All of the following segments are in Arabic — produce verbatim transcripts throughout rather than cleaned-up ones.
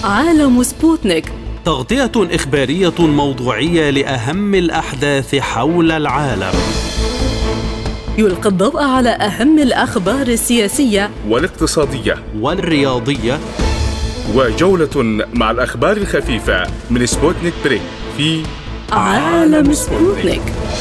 عالم سبوتنيك، تغطية إخبارية موضوعية لأهم الأحداث حول العالم. يلقي الضوء على أهم الأخبار السياسية والاقتصادية والرياضية، وجولة مع الأخبار الخفيفة من سبوتنيك بريك في عالم سبوتنيك.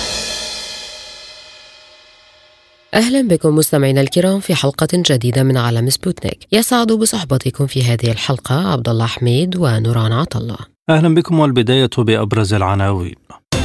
أهلا بكم مستمعينا الكرام في حلقة جديدة من عالم سبوتنيك. يسعد بصحبتكم في هذه الحلقة عبد الله حميد ونوران عطلة. أهلا بكم، والبداية بأبرز العناوين.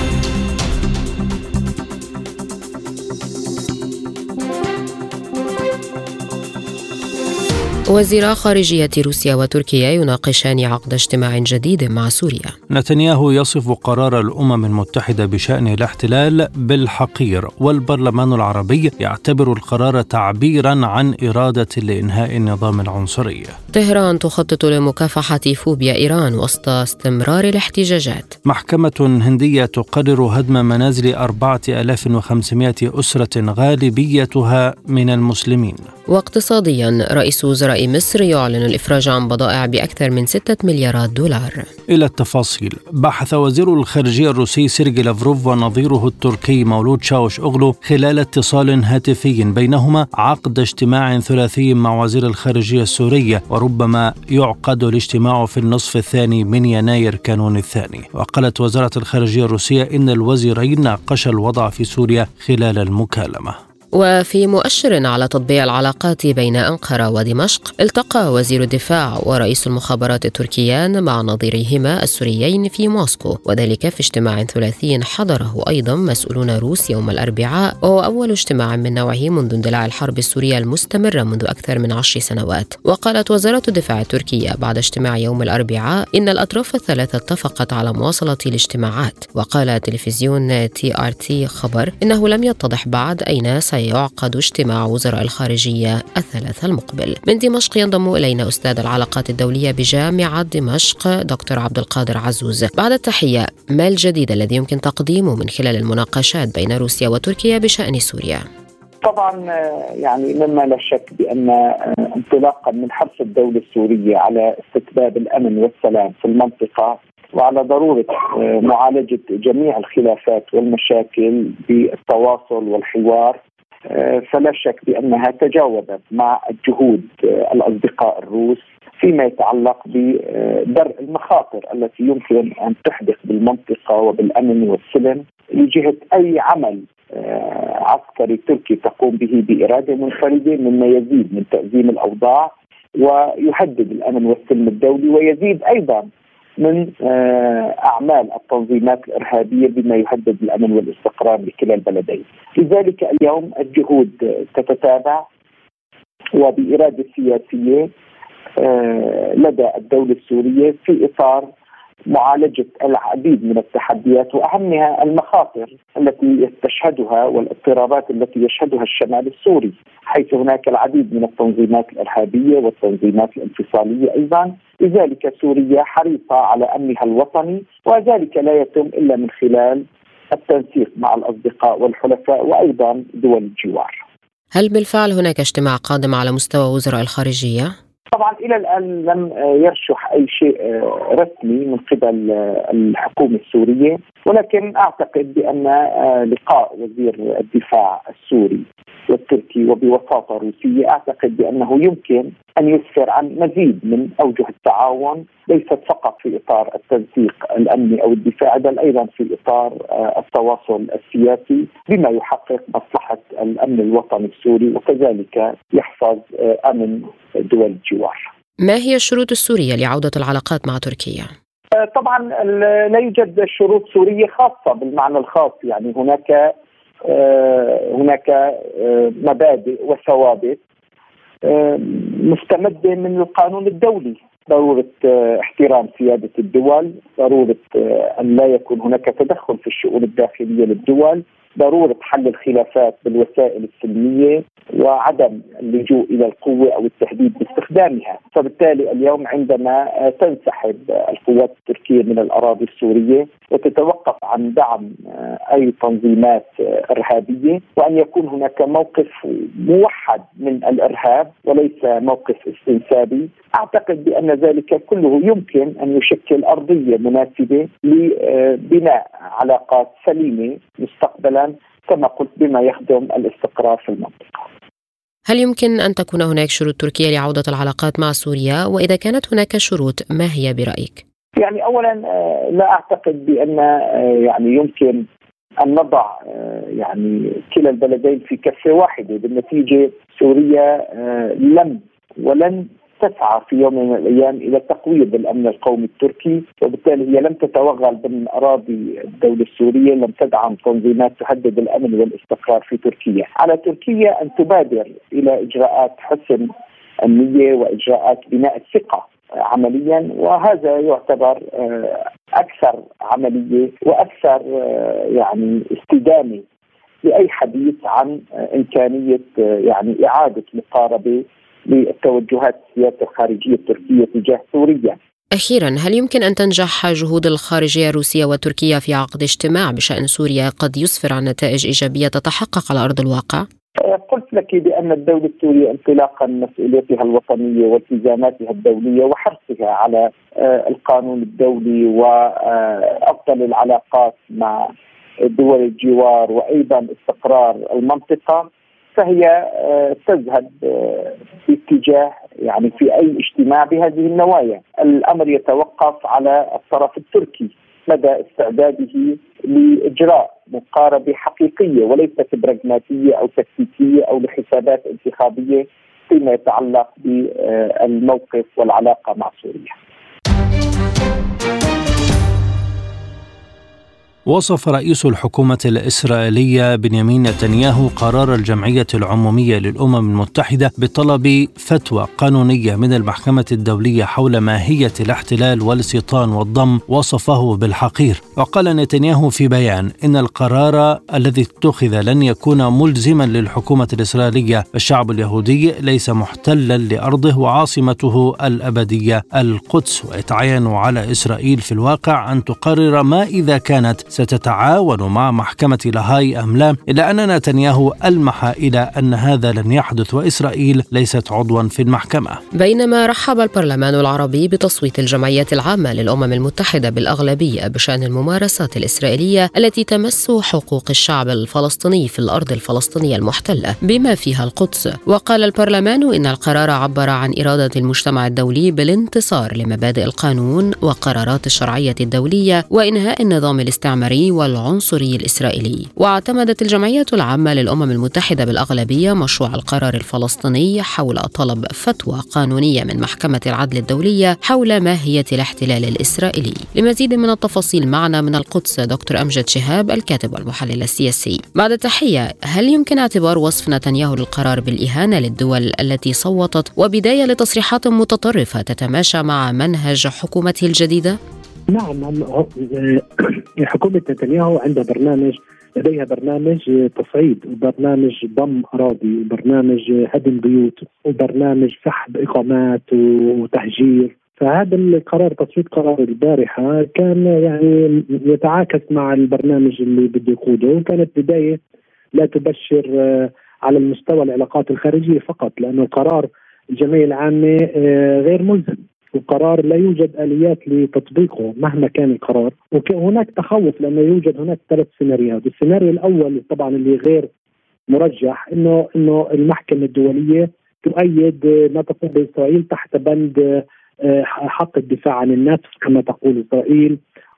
وزيرا خارجية روسيا وتركيا يناقشان عقد اجتماع جديد مع سوريا. نتنياهو يصف قرار الأمم المتحدة بشأن الاحتلال بالحقير، والبرلمان العربي يعتبر القرار تعبيرا عن إرادة لإنهاء النظام العنصري. طهران تخطط لمكافحة فوبيا إيران وسط استمرار الاحتجاجات. محكمة هندية تقرر هدم منازل أربعة آلاف وخمسمائة أسرة غالبيتها من المسلمين. واقتصاديا، رئيس وزراء مصر يعلن الإفراج عن بضائع بأكثر من ستة مليارات دولار. إلى التفاصيل. بحث وزير الخارجية الروسي سيرجي لافروف ونظيره التركي مولود شاوش أوغلو خلال اتصال هاتفي بينهما عقد اجتماع ثلاثي مع وزير الخارجية السوري، وربما يعقد الاجتماع في النصف الثاني من يناير كانون الثاني. وقالت وزارة الخارجية الروسية إن الوزيرين ناقشا الوضع في سوريا خلال المكالمة. وفي مؤشر على تطبيع العلاقات بين أنقرة ودمشق، التقى وزير الدفاع ورئيس المخابرات التركيان مع نظيريهما السوريين في موسكو، وذلك في اجتماع ثلاثي حضره أيضا مسؤولون روس يوم الأربعاء، وهو أول اجتماع من نوعه منذ اندلاع الحرب السورية المستمرة منذ أكثر من عشر سنوات. وقالت وزارة الدفاع التركية بعد اجتماع يوم الأربعاء إن الأطراف الثلاثة اتفقت على مواصلة الاجتماعات. وقال تلفزيون تي آر تي خبر إنه لم يتضح بعد أين سيعقد اجتماع وزراء الخارجية الثلاثة المقبل. من دمشق ينضم إلينا أستاذ العلاقات الدولية بجامعة دمشق دكتور عبد القادر عزوز. بعد التحية، ما الجديد الذي يمكن تقديمه من خلال المناقشات بين روسيا وتركيا بشأن سوريا؟ طبعا يعني مما لا شك بأن انطلاقا من حرص الدولة السورية على استتباب الأمن والسلام في المنطقة، وعلى ضرورة معالجة جميع الخلافات والمشاكل بالتواصل والحوار، فلا شك بأنها تجاوبت مع الجهود الأصدقاء الروس فيما يتعلق بدرء المخاطر التي يمكن أن تحدث بالمنطقة وبالأمن والسلم لجهة أي عمل عسكري تركي تقوم به بإرادة منفردة، مما يزيد من تأزيم الأوضاع ويهدد الأمن والسلم الدولي، ويزيد أيضا من أعمال التنظيمات الإرهابية بما يهدد الأمن والاستقرار لكلا البلدين. لذلك اليوم الجهود تتتابع وبإرادة سياسية لدى الدولة السورية في إطار معالجة العديد من التحديات، وأهمها المخاطر التي تشهدها والاضطرابات التي يشهدها الشمال السوري، حيث هناك العديد من التنظيمات الإرهابية والتنظيمات الانفصالية أيضا. لذلك سوريا حريصة على أمنها الوطني، وذلك لا يتم إلا من خلال التنسيق مع الأصدقاء والحلفاء وأيضا دول الجوار. هل بالفعل هناك اجتماع قادم على مستوى وزراء الخارجية؟ طبعا إلى الآن لم يرشح أي شيء رسمي من قبل الحكومة السورية، ولكن أعتقد بأن لقاء وزير الدفاع السوري والتركي وبوساطة روسية، أعتقد بأنه يمكن أن يسفر عن مزيد من أوجه التعاون، ليست فقط في إطار التنسيق الأمني أو الدفاعي، بل أيضا في إطار التواصل السياسي بما يحقق مصلحة الأمن الوطني السوري وكذلك يحفظ أمن دول الجوار. ما هي الشروط السورية لعودة العلاقات مع تركيا؟ طبعا لا يوجد شروط سورية خاصة بالمعنى الخاص، يعني هناك هناك مبادئ وثوابت مستمدة من القانون الدولي، ضرورة احترام سيادة الدول، ضرورة أن لا يكون هناك تدخل في الشؤون الداخلية للدول، ضرورة حل الخلافات بالوسائل السلمية، وعدم اللجوء إلى القوة أو التهديد باستخدامها. فبالتالي اليوم عندما تنسحب القوات التركية من الأراضي السورية وتتوقف عن دعم أي تنظيمات إرهابية، وأن يكون هناك موقف موحد من الإرهاب وليس موقف استنسابي، أعتقد بأن ذلك كله يمكن أن يشكل أرضية مناسبة لبناء علاقات سليمة مستقبلا، كما قلت بما يخدم الاستقرار في المنطقة. هل يمكن أن تكون هناك شروط تركية لعودة العلاقات مع سوريا؟ وإذا كانت هناك شروط ما هي برأيك؟ يعني أولا لا أعتقد بأن يعني يمكن أن نضع يعني كلا البلدين في كفة واحدة. بالنتيجة سوريا لم ولن تسعى في يوم من الأيام إلى تقويض الأمن القومي التركي، وبالتالي هي لم تتوغل ضمن أراضي الدولة السورية، لم تدعم تنظيمات تهدد الأمن والاستقرار في تركيا. على تركيا أن تبادر إلى إجراءات حسم النية وإجراءات بناء الثقة عمليا، وهذا يعتبر أكثر عملية وأكثر يعني استدامة لأي حديث عن إمكانية يعني إعادة مقاربة للتوجهات السياسة الخارجية التركية تجاه سوريا. أخيرا، هل يمكن أن تنجح جهود الخارجية الروسية وتركيا في عقد اجتماع بشأن سوريا قد يسفر عن نتائج إيجابية تتحقق على أرض الواقع؟ قلت لك بأن الدولة السورية انطلاقا من مسؤوليتها الوطنية والتزاماتها الدولية وحرصها على القانون الدولي وأفضل العلاقات مع دول الجوار وأيضا استقرار المنطقة، فهي تذهب في اتجاه يعني في أي اجتماع بهذه النوايا. الأمر يتوقف على الطرف التركي مدى استعداده لإجراء مقاربة حقيقية وليست براغماتية أو تكتيكية أو لحسابات انتخابية فيما يتعلق بالموقف والعلاقة مع سوريا. وصف رئيس الحكومة الإسرائيلية بنيامين نتنياهو قرار الجمعية العمومية للأمم المتحدة بطلب فتوى قانونية من المحكمة الدولية حول ماهية الاحتلال والاستيطان والضم، وصفه بالحقير. وقال نتنياهو في بيان إن القرار الذي اتخذ لن يكون ملزما للحكومة الإسرائيلية. الشعب اليهودي ليس محتلا لأرضه وعاصمته الأبدية القدس، ويتعين على إسرائيل في الواقع أن تقرر ما إذا كانت ستتعاون مع محكمة لاهاي أم لا، إلا أن نتنياهو ألمح إلى أن هذا لن يحدث وإسرائيل ليست عضوا في المحكمة. بينما رحب البرلمان العربي بتصويت الجمعية العامة للأمم المتحدة بالأغلبية بشأن الممارسات الإسرائيلية التي تمس حقوق الشعب الفلسطيني في الأرض الفلسطينية المحتلة بما فيها القدس، وقال البرلمان إن القرار عبر عن إرادة المجتمع الدولي بالانتصار لمبادئ القانون وقرارات الشرعية الدولية وإنهاء النظام الاستعماري والعنصري الإسرائيلي. واعتمدت الجمعية العامة للأمم المتحدة بالأغلبية مشروع القرار الفلسطيني حول طلب فتوى قانونية من محكمة العدل الدولية حول ماهية الاحتلال الإسرائيلي. لمزيد من التفاصيل معنا من القدس دكتور أمجد شهاب الكاتب والمحلل السياسي. بعد التحية، هل يمكن اعتبار وصف نتنياهو للقرار بالإهانة للدول التي صوتت وبداية لتصريحات متطرفة تتماشى مع منهج حكومته الجديدة؟ نعم، حكومة نتنياهو عندها برنامج، لديها برنامج تصعيد وبرنامج ضم أراضي وبرنامج هدم بيوت وبرنامج سحب إقامات وتهجير. فهذا القرار، تصويت قرار البارحة، كان يعني يتعاكس مع البرنامج اللي بده يقوده، وكانت بداية لا تبشر على المستوى العلاقات الخارجية فقط، لأنه قرار الجمعية العامة غير ملزم، وقرار لا يوجد آليات لتطبيقه مهما كان القرار. وهناك تخوف لأنه يوجد هناك ثلاث سيناريوهات. السيناريو الأول طبعا اللي غير مرجح إنه إنه المحكمة الدولية تؤيد ما تقول بإسرائيل تحت بند حق الدفاع عن النفس كما تقول إسرائيل،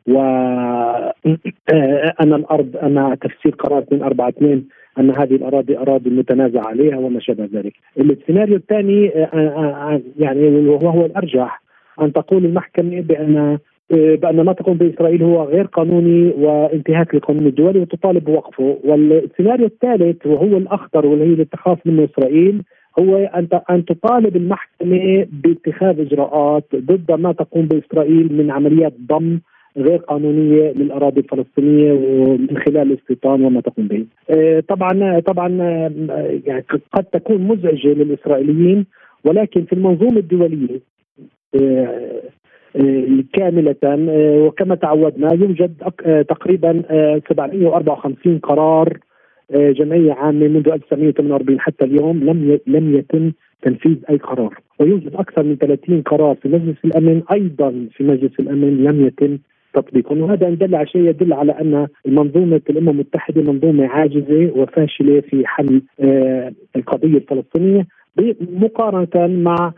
وأن الأرض أن تفسير قرار اثنين أربعة اثنين أن هذه الأراضي أراضي متنازع عليها وما شابه ذلك. السيناريو الثاني يعني وهو الأرجح أن تقول المحكمة بأن بأن ما تقوم بإسرائيل هو غير قانوني وانتهاك للقانون الدولي وتطالب بوقفه. والسيناريو الثالث وهو الأخطر واللي اللي تخاف منه إسرائيل هو أن أن تطالب المحكمة باتخاذ إجراءات ضد ما تقوم بإسرائيل من عمليات ضم غير قانونية للأراضي الفلسطينية ومن خلال الاستيطان وما تقوم به. طبعا طبعا يعني قد تكون مزعجة للإسرائيليين، ولكن في المنظومة الدولية كاملة وكما تعودنا يوجد تقريبا سبعمائة وأربعة وخمسين قرار جمعية عامة منذ ألف وتسعمائة وثمانية وأربعين حتى اليوم لم لم يتم تنفيذ أي قرار، ويوجد أكثر من ثلاثين قرار في مجلس الأمن أيضا في مجلس الأمن لم يتم تطبيقهم. وهذا إن دل على شيء يدل على أن منظومة الأمم المتحدة منظومة عاجزة وفاشلة في حل القضية الفلسطينية مقارنة مع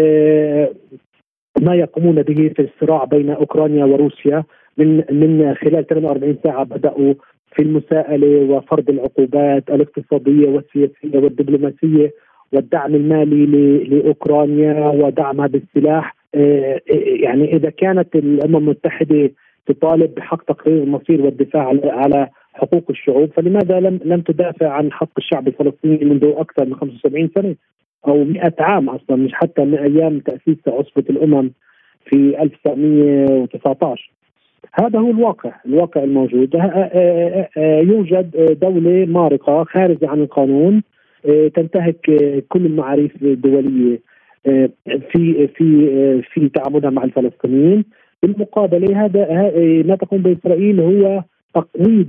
ما يقومون به في الصراع بين أوكرانيا وروسيا. من من خلال ثمانية وأربعين ساعة بدأوا في المساءلة وفرض العقوبات الاقتصادية والسياسية والدبلوماسية والدعم المالي لأوكرانيا ودعمها بالسلاح. يعني إذا كانت الأمم المتحدة تطالب بحق تقرير المصير والدفاع على حقوق الشعوب، فلماذا لم لم تدافع عن حق الشعب الفلسطيني منذ أكثر من خمسة وسبعين سنة أو مئة عام أصلا، مش حتى من أيام تأسيس عصبة الأمم في ألف وتسعمائة وتسعة عشر. هذا هو الواقع الواقع الموجود. يوجد دولة مارقة خارجة عن القانون تنتهك كل المعاريف الدولية في في في تعاملها مع الفلسطينيين. بالمقابلة هذا ما تقوم بإسرائيل هو تقويض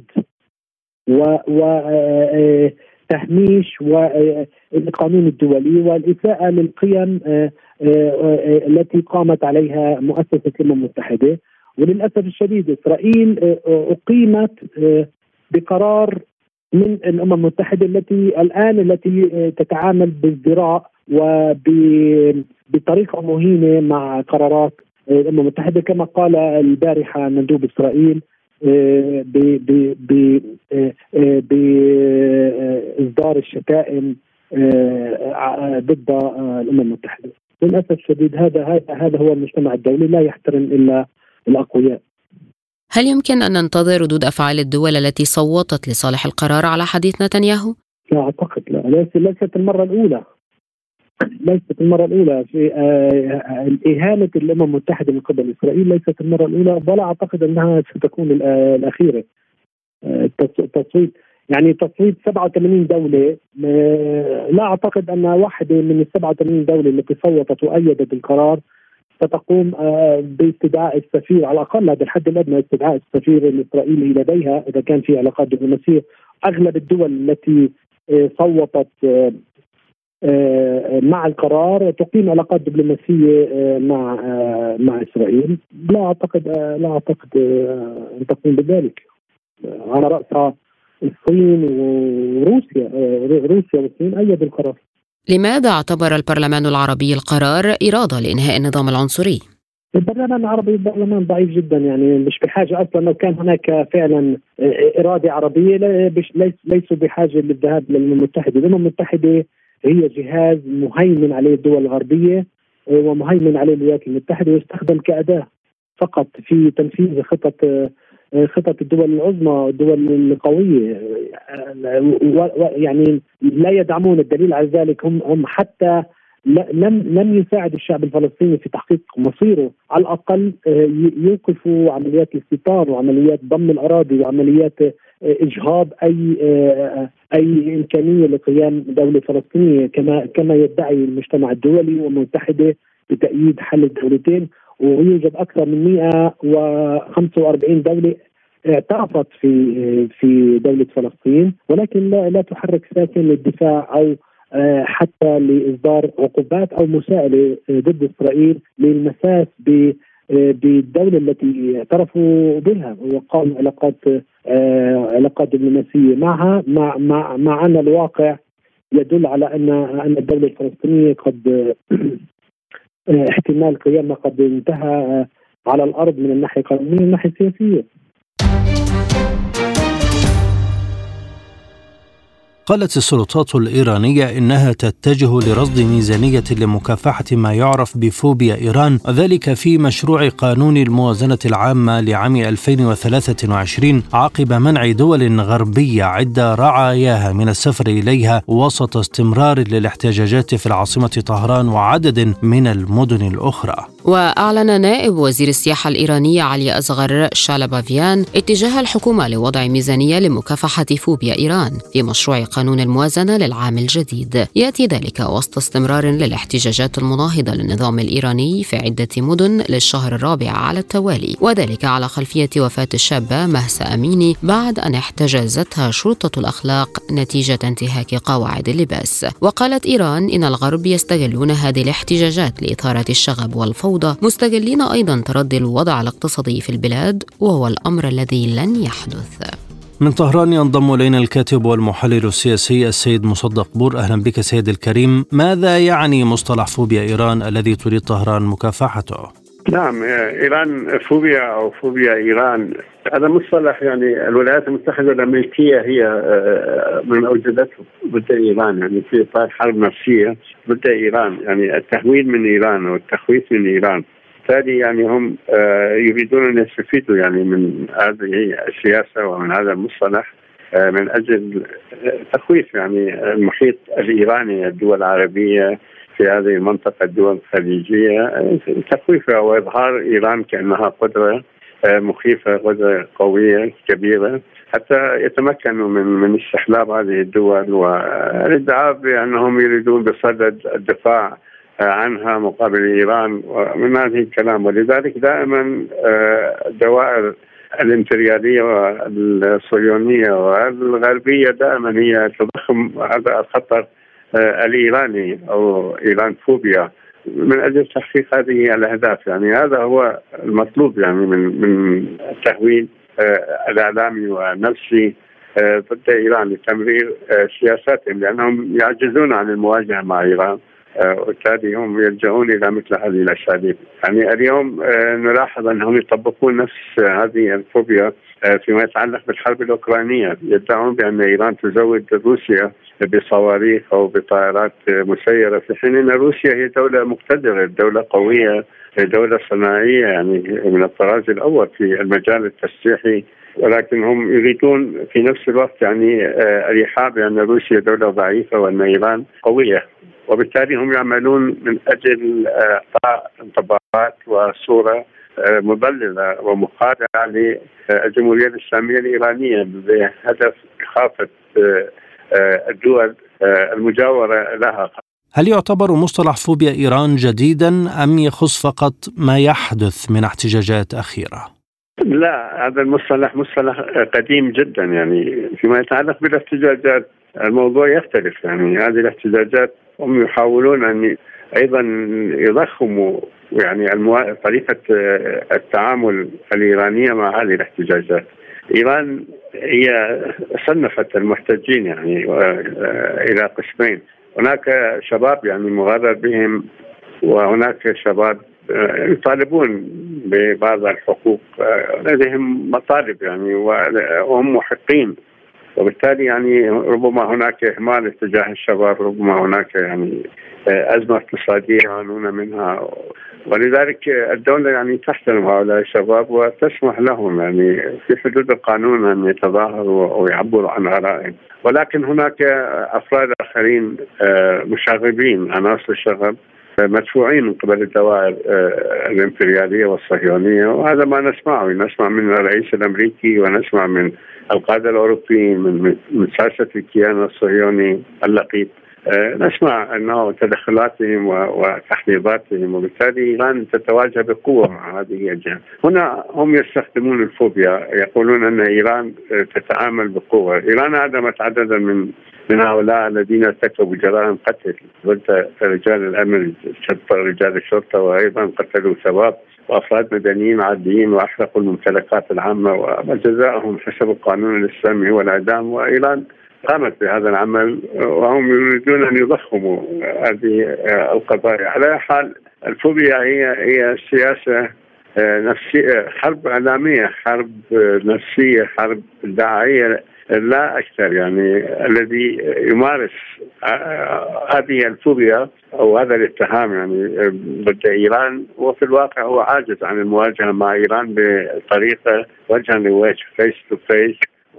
وتهميش والقانون الدولي والإساءة للقيم التي قامت عليها مؤسسة الأمم المتحدة. وللأسف الشديد إسرائيل أقيمت بقرار من الأمم المتحدة التي الآن التي تتعامل بازدراء وبطريقة مهينة مع قرارات الأمم المتحدة، كما قال البارحة مندوب إسرائيل بإصدار الشتائم ضد الأمم المتحدة. للأسف الشديد هذا هذا هذا هو المجتمع الدولي، لا يحترم إلا الأقوياء. هل يمكن أن ننتظر ردود أفعال الدول التي صوتت لصالح القرار على حديث نتنياهو؟ لا أعتقد، لا ليست المرة الأولى ليست المرة الأولى في إهانة الأمم المتحدة من قبل إسرائيل، ليست المرة الأولى ولا أعتقد أنها ستكون الأخيرة. التصويت يعني تصويت سبعة وثمانين دولة، لا أعتقد أن واحدة من ال سبعة وثمانين دولة التي صوتت وأيدت القرار ستقوم باستدعاء السفير، على الأقل هذا الحد الأدنى استدعاء السفير الإسرائيلي لديها إذا كان في علاقات دبلوماسية. أغلب الدول التي صوتت مع القرار تقيم علاقات دبلوماسية مع مع إسرائيل. لا أعتقد لا أعتقد أن تقوم بذلك، على رأسها الصين وروسيا. روسيا والصين أيدوا القرار. لماذا اعتبر البرلمان العربي القرار إرادة لإنهاء النظام العنصري؟ البرلمان العربي برلمان ضعيف جدا، يعني مش بحاجة أصلا. لو كان هناك فعلا إرادة عربية ليسوا بحاجة للذهاب للأمم المتحدة. الأمم المتحدة هي جهاز مهيمن عليه الدول الغربية ومهيمن عليه الولايات المتحدة، ويستخدم كأداة فقط في تنفيذ خطط خطط الدول العظمى الدول القوية. يعني لا يدعمون. الدليل على ذلك هم هم حتى لم لم يساعد الشعب الفلسطيني في تحقيق مصيره. على الأقل يوقفوا عمليات الاستيطان وعمليات ضم الأراضي وعمليات إجهاض أي أي إمكانية لقيام دولة فلسطينية كما كما يدعي المجتمع الدولي والمتحدة بتأييد حل الدولتين. ويوجد أكثر من مئة وخمسة وأربعين دولة اعترفت في في دولة فلسطين، ولكن لا لا تحرك ساكن للدفاع أو حتى لإصدار عقوبات أو مساءلة ضد إسرائيل للمساس بالدولة التي اعترفوا بها وقاموا علاقات علاقات دبلوماسية معها. مع مع مع أن الواقع يدل على أن أن الدولة الفلسطينية قد احتمال قيامها قد انتهى على الأرض من الناحية القانونية ومن الناحية السياسية. قالت السلطات الإيرانية إنها تتجه لرصد ميزانية لمكافحة ما يعرف بفوبيا إيران، ذلك في مشروع قانون الموازنة العامة لعام ألفين وثلاثة وعشرين عقب منع دول غربية عدة رعاياها من السفر إليها وسط استمرار للاحتجاجات في العاصمة طهران وعدد من المدن الأخرى. وأعلن نائب وزير السياحة الإيراني علي أصغر شالبافيان اتجاه الحكومة لوضع ميزانية لمكافحة فوبيا إيران في مشروع قانون الموازنة للعام الجديد. يأتي ذلك وسط استمرار للاحتجاجات المناهضة للنظام الإيراني في عدة مدن للشهر الرابع على التوالي، وذلك على خلفية وفاة الشابة مهسا أميني بعد أن احتجزتها شرطة الأخلاق نتيجة انتهاك قواعد اللباس. وقالت إيران إن الغرب يستغلون هذه الاحتجاجات لإثارة الشغب والفوضى، مستغلين أيضا تردي الوضع الاقتصادي في البلاد، وهو الأمر الذي لن يحدث. من طهران ينضم إلينا الكاتب والمحلل السياسي السيد مصدق بور. أهلا بك سيد الكريم. ماذا يعني مصطلح فوبيا إيران الذي تريد طهران مكافحته؟ نعم، إيران فوبيا أو فوبيا إيران هذا مصطلح يعني الولايات المتحدة الأمريكية هي من أوجدته ضد إيران، يعني في إطار حرب نفسية ضد إيران، يعني التهويل من إيران والتخويف من إيران. بالتالي يعني هم يريدون أن يستفيدوا يعني من هذه السياسة ومن هذا المصطلح من أجل تخويف يعني المحيط الإيراني، الدول العربية في هذه المنطقة، الدول الخليجية، تخويفها وإظهار إيران كأنها قدرة مخيفة، قدرة قوية كبيرة، حتى يتمكنوا من من استحلاب هذه الدول، والادعاء بأنهم يريدون بصدد الدفاع عنها مقابل إيران ومن هذه الكلام. ولذلك دائما دوائر الإمبريالية والصهيونية والغربية دائما هي تضخم هذا الخطر الإيراني أو إيران فوبيا من أجل تحقيق هذه الأهداف. يعني هذا هو المطلوب يعني من من التهويل الإعلامي والنفسي ضد إيران لتمرير سياساتهم، لأنهم يعجزون عن المواجهة مع إيران، وبالتالي هم يلجؤون إلى مثل هذه الأساليب. يعني اليوم نلاحظ أنهم يطبقون نفس هذه الفوبيا فيما يتعلق بالحرب الأوكرانية، يدعون بأن إيران تزود روسيا بصواريخ أو بطائرات مسيرة، في حين أن روسيا هي دولة مقتدرة، دولة قوية، دولة صناعية يعني من الطراز الأول في المجال التسليحي، ولكن هم يريدون في نفس الوقت يعني الإيحاء بأن روسيا دولة ضعيفة وأن إيران قوية، وبالتالي هم يعملون من أجل إعطاء انطباعات وصورة مضللة ومخادعة للجمهورية الإسلامية الإيرانية بهدف إخافة الدول المجاورة لها. هل يعتبر مصطلح فوبيا إيران جديدا أم يخص فقط ما يحدث من احتجاجات أخيرة؟ لا، هذا المصطلح مصطلح قديم جدا. يعني فيما يتعلق بالاحتجاجات الموضوع يختلف. يعني هذه الاحتجاجات هم يحاولون أن أيضا يضخموا يعني المو... طريقة التعامل الإيرانية مع هذه الاحتجاجات. إيران هي صنفت المحتجين يعني إلى قسمين، هناك شباب يعني مغرر بهم، وهناك شباب يطالبون ببعض الحقوق، لديهم مطالب يعني وهم محقين، وبالتالي يعني ربما هناك إهمال اتجاه الشباب، ربما هناك يعني أزمة اقتصادية يعانون منها، ولذلك الدولة يعني تحترم هؤلاء الشباب وتسمح لهم يعني في حدود القانون أن يتظاهروا ويعبروا عن آرائهم. ولكن هناك أفراد آخرين مشاغبين، عناصر شغب مدفوعين من قبل الدوائر الإمبريالية والصهيونية، وهذا ما نسمعه. نسمع من الرئيس الأمريكي ونسمع من القادة الأوروبيين من من ساسة الكيان الصهيوني اللقيط، نسمع أنه تدخلاتهم وتحريضاتهم، وبالتالي إيران تتواجه بقوة مع هذه الجهة. هنا هم يستخدمون الفوبيا، يقولون أن إيران تتعامل بقوة. إيران عدمت عددا من من هؤلاء الذين ارتكبوا جرائم قتل ضد رجال الأمن، رجال الشرطة، وأيضا قتلوا شباب وأفراد مدنيين عاديين وأحرقوا الممتلكات العامة، وجزاؤهم حسب القانون الإسلامي هو الإعدام. وإيران قامت بهذا العمل وهم يريدون أن يضخموا هذه القضايا. على حال الفوبيا هي هي سياسة نفسية، حرب إعلامية، حرب نفسية، حرب دعائية لا أكثر. يعني الذي يمارس هذه الفوبيا أو هذا الاتهام يعني ضد إيران وفي الواقع هو عاجز عن المواجهة مع إيران بطريقة وجها لوجه فيس تو فيس،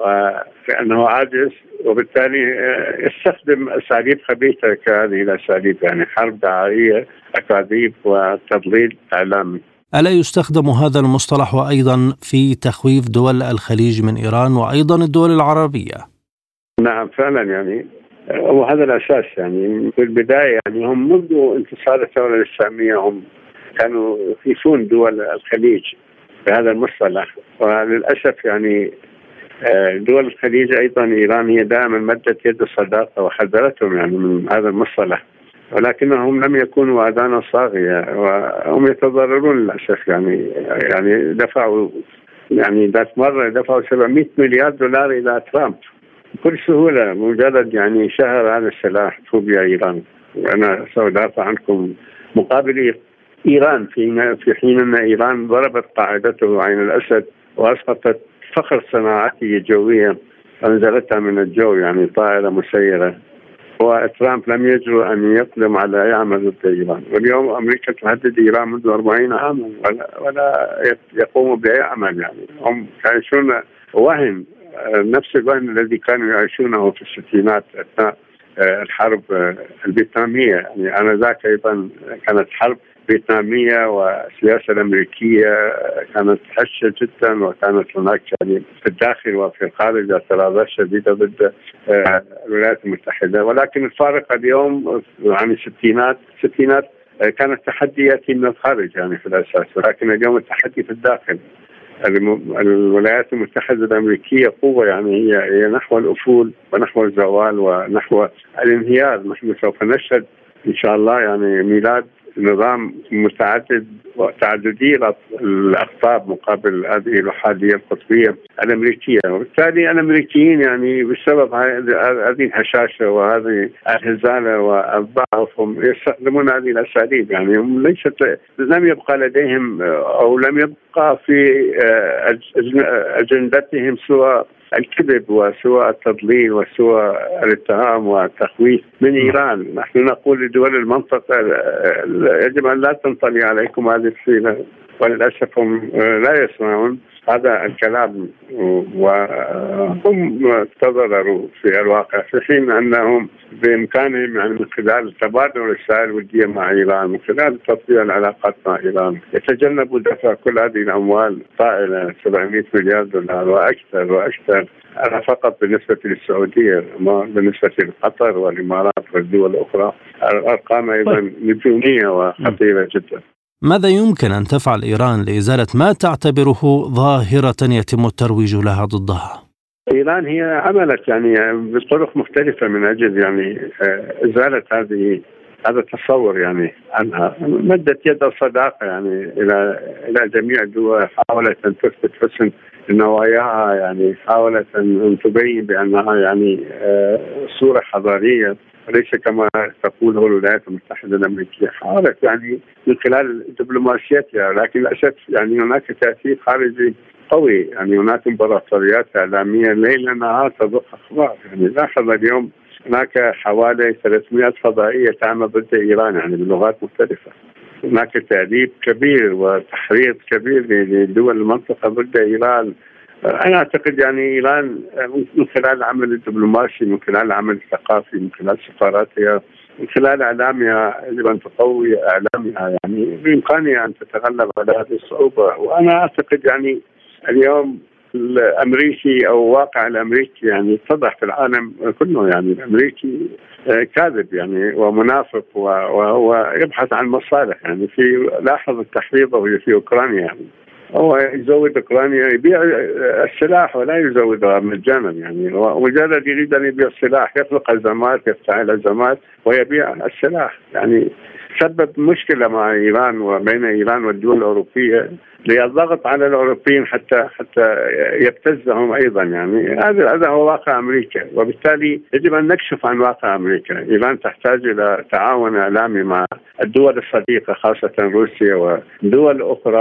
وكأنه عاجز وبالتالي يستخدم أساليب خبيثة كهذه الأساليب، يعني حرب دعائية، أكاذيب وتضليل إعلامي. ألا يستخدم هذا المصطلح أيضا في تخويف دول الخليج من إيران وأيضا الدول العربية؟ نعم فعلا، يعني وهذا الأساس. يعني في البداية يعني هم منذ انتصار الثورة الإسلامية هم كانوا يخيفون دول الخليج بهذا المصطلح، وللأسف يعني دول الخليج أيضا إيران هي دائما مدت يد الصداقة وحذرتهم يعني من هذا المصطلح، ولكنهم لم يكونوا آذانا صاغية وهم يتضررون للأسف. يعني يعني دفعوا يعني ذات مرة دفعوا سبعمائة مليار دولار إلى ترامب بكل سهولة، مجرد يعني شهر هذا السلاح فوبيا إيران. وأنا سأدافع عنكم مقابل إيران في في حين أن إيران ضربت قاعدته عين الأسد وأسقطت فخر صناعته الجوية، أنزلتها من الجو يعني طائرة مسيرة، وترامب لم يجرؤ أن يقدم على أي عمل ضد إيران. واليوم أمريكا تهدد إيران منذ أربعين عاما ولا, ولا يقوم بأي عمل. يعني هم يعيشون وهن، نفس الوهن الذي كانوا يعيشونه في الستينات أثناء الحرب الفيتنامية. يعني آنذاك أيضا كانت حرب فيتنامية والسياسة الأمريكية كانت هشة جدا، وكانت هناك يعني في الداخل وفي الخارج اعتراضات شديدة ضد الولايات المتحدة. ولكن الفارق اليوم عن الستينات الستينات كانت تحدي يأتي من الخارج يعني في الأساس، ولكن اليوم التحدي في الداخل. الولايات المتحدة الأمريكية قوة يعني هي هي نحو الأفول ونحو الزوال ونحو الانهيار. نحن سوف نشهد إن شاء الله يعني ميلاد نظام متعدد وتعددي الأقطاب مقابل هذه الوحدية القطبية الأمريكية. وبالتالي الأمريكيين يعني بسبب هذه الهشاشة وهذه الهزالة والضعف هم يستخدمون هذه الأساليب. يعني هم ليست لم يبقى لديهم أو لم يبقى في أجندتهم سوى الكذب وسوى التضليل وسوى الاتهام والتخويف من إيران. نحن نقول لدول المنطقة يجب أن لا تنطلي عليكم هذه الحيلة، وللأسف هم لا يسمعون هذا الكلام وهم تضرروا في الواقع، في حين أنهم بإمكانهم يعني من خلال تبادل رسائل ودية مع إيران، من خلال تطوير العلاقات مع إيران، يتجنبوا دفع كل هذه الأموال طائلة سبعمائة مليار دولار وأكثر وأكثر. أنا فقط بالنسبة للسعودية، ما بالنسبة لقطر والإمارات والدول الأخرى الأرقام أيضا نجومية وخطيرة جدا. ماذا يمكن أن تفعل إيران لإزالة ما تعتبره ظاهرة يتم الترويج لها ضدها؟ إيران هي عملت يعني بطرق مختلفة من أجل يعني إزالة هذه هذا التصور يعني عنها. مدت يد الصداقة يعني إلى إلى جميع الدول، حاولت أن تثبت حسن نواياها، يعني حاولت أن تبين بأنها يعني صورة حضارية وليس كما تقوله الولايات المتحدة الأمريكية. حاولت يعني من خلال دبلوماسيتها، لكن للأسف يعني هناك تأثير خارجي قوي. يعني هناك امبراطوريات إعلامية ليل نهار تضخ أخبار. يعني لاحظ اليوم هناك حوالي ثلاثمائة فضائية تعمل ضد إيران يعني بلغات مختلفة. هناك تأديب كبير وتحريض كبير لدول المنطقة ضد إيران. أنا أعتقد يعني إيران من خلال العمل الدبلوماسي، من خلال العمل الثقافي، من خلال سفاراتها، من خلال إعلامها، يجب أن تقوي إعلامها. يعني بإمكانها أن تتغلب على هذه الصعوبة. وأنا أعتقد يعني اليوم الأمريكي أو واقع الأمريكي يعني اتضح في العالم كله. يعني الأمريكي كاذب يعني ومنافق وهو يبحث عن مصالح. يعني في لاحظ التحريض في أوكرانيا، يعني هو يزود أوكرانيا، يبيع السلاح ولا يزودها مجانا. يعني مجرد يريد أن يبيع السلاح، يخلق أزمات، يفتعل أزمات ويبيع السلاح. يعني سبب مشكلة مع إيران وبين إيران والدول الأوروبية للضغط على الأوروبيين حتى حتى يبتزهم أيضا. يعني هذا هذا هو واقع أمريكا، وبالتالي يجب أن نكشف عن واقع أمريكا. إيران تحتاج إلى تعاون إعلامي مع الدول الصديقة خاصة روسيا ودول أخرى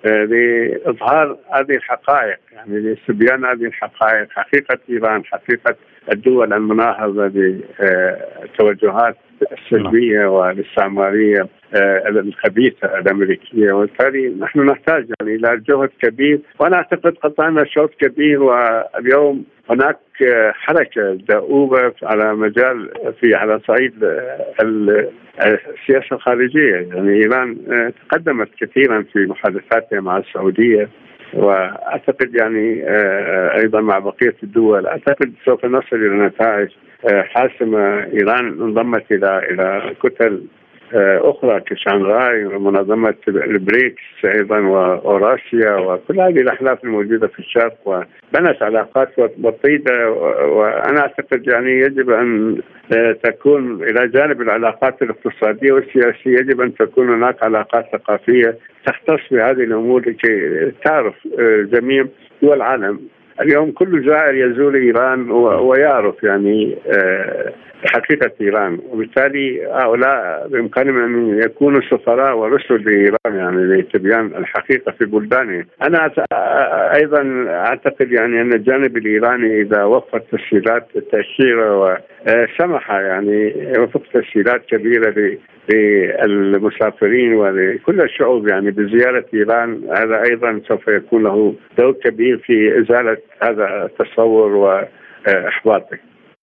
لإظهار هذه الحقائق، يعني لاستبيان هذه الحقائق، حقيقة إيران، حقيقة الدول المناهضة للتوجهات السلبية والاستعمارية الخبيثة الأمريكية. وبالتالي نحن نحتاج يعني إلى جهد كبير، وأنا أعتقد قطعنا شوط كبير، واليوم هناك حركة دؤوبة على مجال في على صعيد السياسة الخارجية. يعني إيران تقدمت كثيرا في محادثاتها مع السعودية، وأعتقد يعني أيضا مع بقية الدول. أعتقد سوف نصل إلى نتائج حاسمة. إيران انضمت إلى إلى كتل أخرى كشانغهاي ومنظمة البريكس أيضا وأوراسيا وكل هذه الأحلاف الموجودة في الشرق، وبنت علاقات وطيدة. وأنا أعتقد يعني يجب أن تكون إلى جانب العلاقات الاقتصادية والسياسية يجب أن تكون هناك علاقات ثقافية تختص بهذه الأمور لكي تعرف جميع دول العالم. اليوم كل زائر يزور إيران ويعرف يعني حقيقة إيران، وبالتالي هؤلاء بإمكانهم أن يكونوا سفراء ورسل لإيران يعني لتبيان الحقيقة في بلدانهم. أنا أيضا أعتقد يعني أن الجانب الإيراني إذا وفر تسهيلات تأشيرة وسمح يعني وفق تسهيلات كبيرة للمسافرين ولكل الشعوب يعني بزيارة إيران، هذا أيضا سوف يكون له دور كبير في إزالة هذا التصور وإحباطه.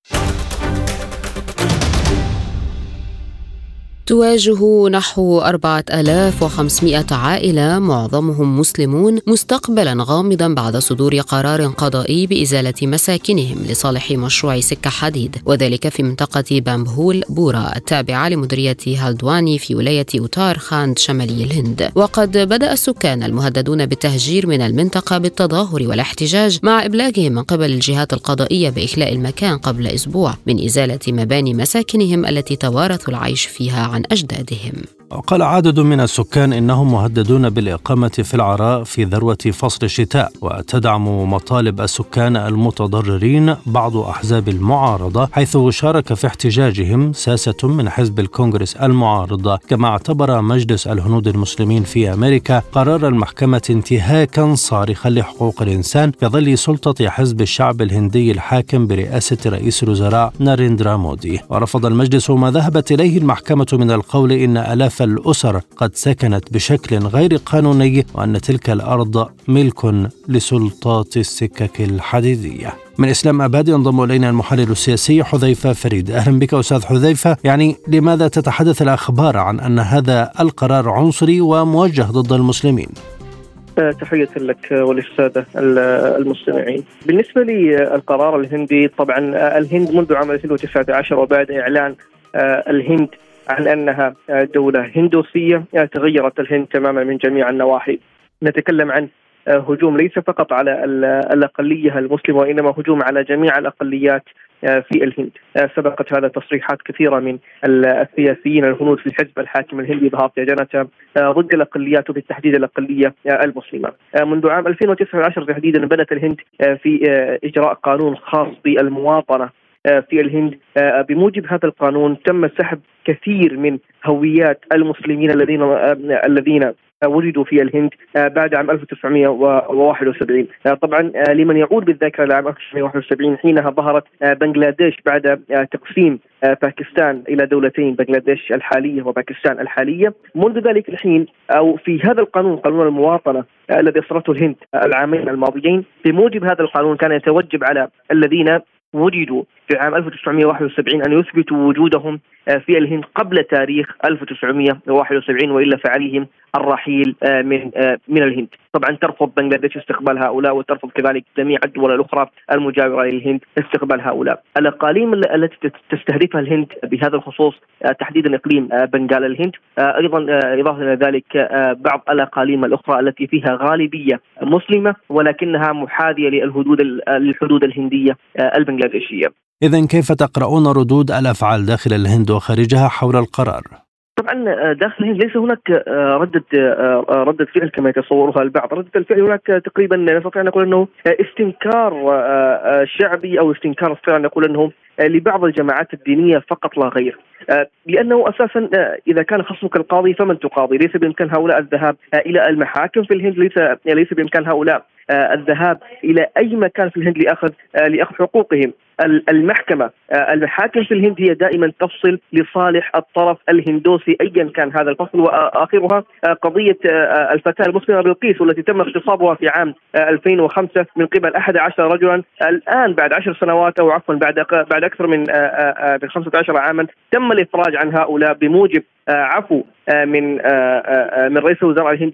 تواجه نحو أربعة آلاف وخمسمائة عائلة معظمهم مسلمون مستقبلا غامضا بعد صدور قرار قضائي بإزالة مساكنهم لصالح مشروع سكة حديد، وذلك في منطقة بامبهول بورا التابعة لمديرية هالدواني في ولاية أوتارخاند شمالي الهند. وقد بدأ السكان المهددون بالتهجير من المنطقة بالتظاهر والاحتجاج مع إبلاغهم من قبل الجهات القضائية بإخلاء المكان قبل أسبوع من إزالة مباني مساكنهم التي توارثوا العيش فيها عن أجدادهم. قال عدد من السكان إنهم مهددون بالإقامة في العراء في ذروة فصل الشتاء، وتدعم مطالب السكان المتضررين بعض أحزاب المعارضة، حيث شارك في احتجاجهم ساسة من حزب الكونغرس المعارضة. كما اعتبر مجلس الهنود المسلمين في أمريكا قرار المحكمة انتهاكا صارخا لحقوق الإنسان في ظل سلطة حزب الشعب الهندي الحاكم برئاسة رئيس الوزراء ناريندرا مودي. ورفض المجلس ما ذهبت إليه المحكمة من القول إن آلاف الأسر قد سكنت بشكل غير قانوني، وأن تلك الأرض ملك لسلطات السكك الحديدية. من إسلام آباد ينضم إلينا المحلل السياسي حذيفة فريد. أهلا بك أستاذ حذيفة. يعني لماذا تتحدث الأخبار عن أن هذا القرار عنصري وموجه ضد المسلمين؟ تحية لك وللسادة المستمعين. بالنسبة لي القرار الهندي، طبعا الهند منذ عام ألفين وتسعة عشر وبعد إعلان الهند عن أنها دولة هندوسية تغيرت الهند تماما من جميع النواحي. نتكلم عن هجوم ليس فقط على الأقلية المسلمة، وإنما هجوم على جميع الأقليات في الهند. سبقت هذا تصريحات كثيرة من السياسيين الهنود في الحزب الحاكم الهندي بهارتيا جنتا ضد الأقليات وبالتحديد الأقلية المسلمة. منذ عام ألفين وتسعة عشر تحديدا بدأت الهند في إجراء قانون خاص بالمواطنة في الهند. بموجب هذا القانون تم سحب كثير من هويات المسلمين الذين الذين ولدوا في الهند بعد عام ألف وتسعمائة وواحد وسبعين. طبعا لمن يعود بالذاكرة لعام ألف وتسعمائة وواحد وسبعين حينها ظهرت بنغلاديش بعد تقسيم باكستان إلى دولتين، بنغلاديش الحالية وباكستان الحالية. منذ ذلك الحين أو في هذا القانون، قانون المواطنة الذي أصدرته الهند العامين الماضيين، بموجب هذا القانون كان يتوجب على الذين وجدوا في عام ألف وتسعمائة وواحد وسبعين أن يثبتوا وجودهم في الهند قبل تاريخ ألف وتسعمائة وواحد وسبعين، وإلا فعليهم الرحيل من من الهند. طبعا ترفض بنغلاديش استقبال هؤلاء، وترفض كذلك جميع الدول الأخرى المجاورة للهند استقبال هؤلاء. الأقاليم التي تستهدفها الهند بهذا الخصوص تحديدا إقليم بنغال الهند، أيضا إضافة إلى ذلك بعض الأقاليم الأخرى التي فيها غالبية مسلمة ولكنها محاذية للحدود الحدود الهندية البنغلاديشية. إذن كيف تقرؤون ردود الأفعال داخل الهند وخارجها حول القرار؟ طبعا داخل الهند ليس هناك ردة ردة فعل كما يتصورها البعض. ردة الفعل هناك تقريبا نستطيع أن نقول أنه استنكار شعبي أو استنكار نستطيع أن نقول أنه لبعض الجماعات الدينية فقط لا غير، لأنه أساسا إذا كان خصمك القاضي فمن تقاضي؟ ليس بإمكان هؤلاء الذهاب إلى المحاكم في الهند، ليس ليس بإمكان هؤلاء الذهاب إلى أي مكان في الهند لأخذ لأخذ حقوقهم. المحكمة المحاكم في الهند هي دائما تفصل لصالح الطرف الهندوسي أيا كان هذا الفصل، وآخرها قضية الفتاة المسلمة بلقيس والتي تم اغتصابها في عام ألفين وخمسة من قبل أحد عشر رجلا. الآن بعد عشر سنوات أو عفوا بعد بعد أكثر من من خمسة عشر عاما تم الإفراج عن هؤلاء بموجب عفو من من رئيس الوزراء الهندي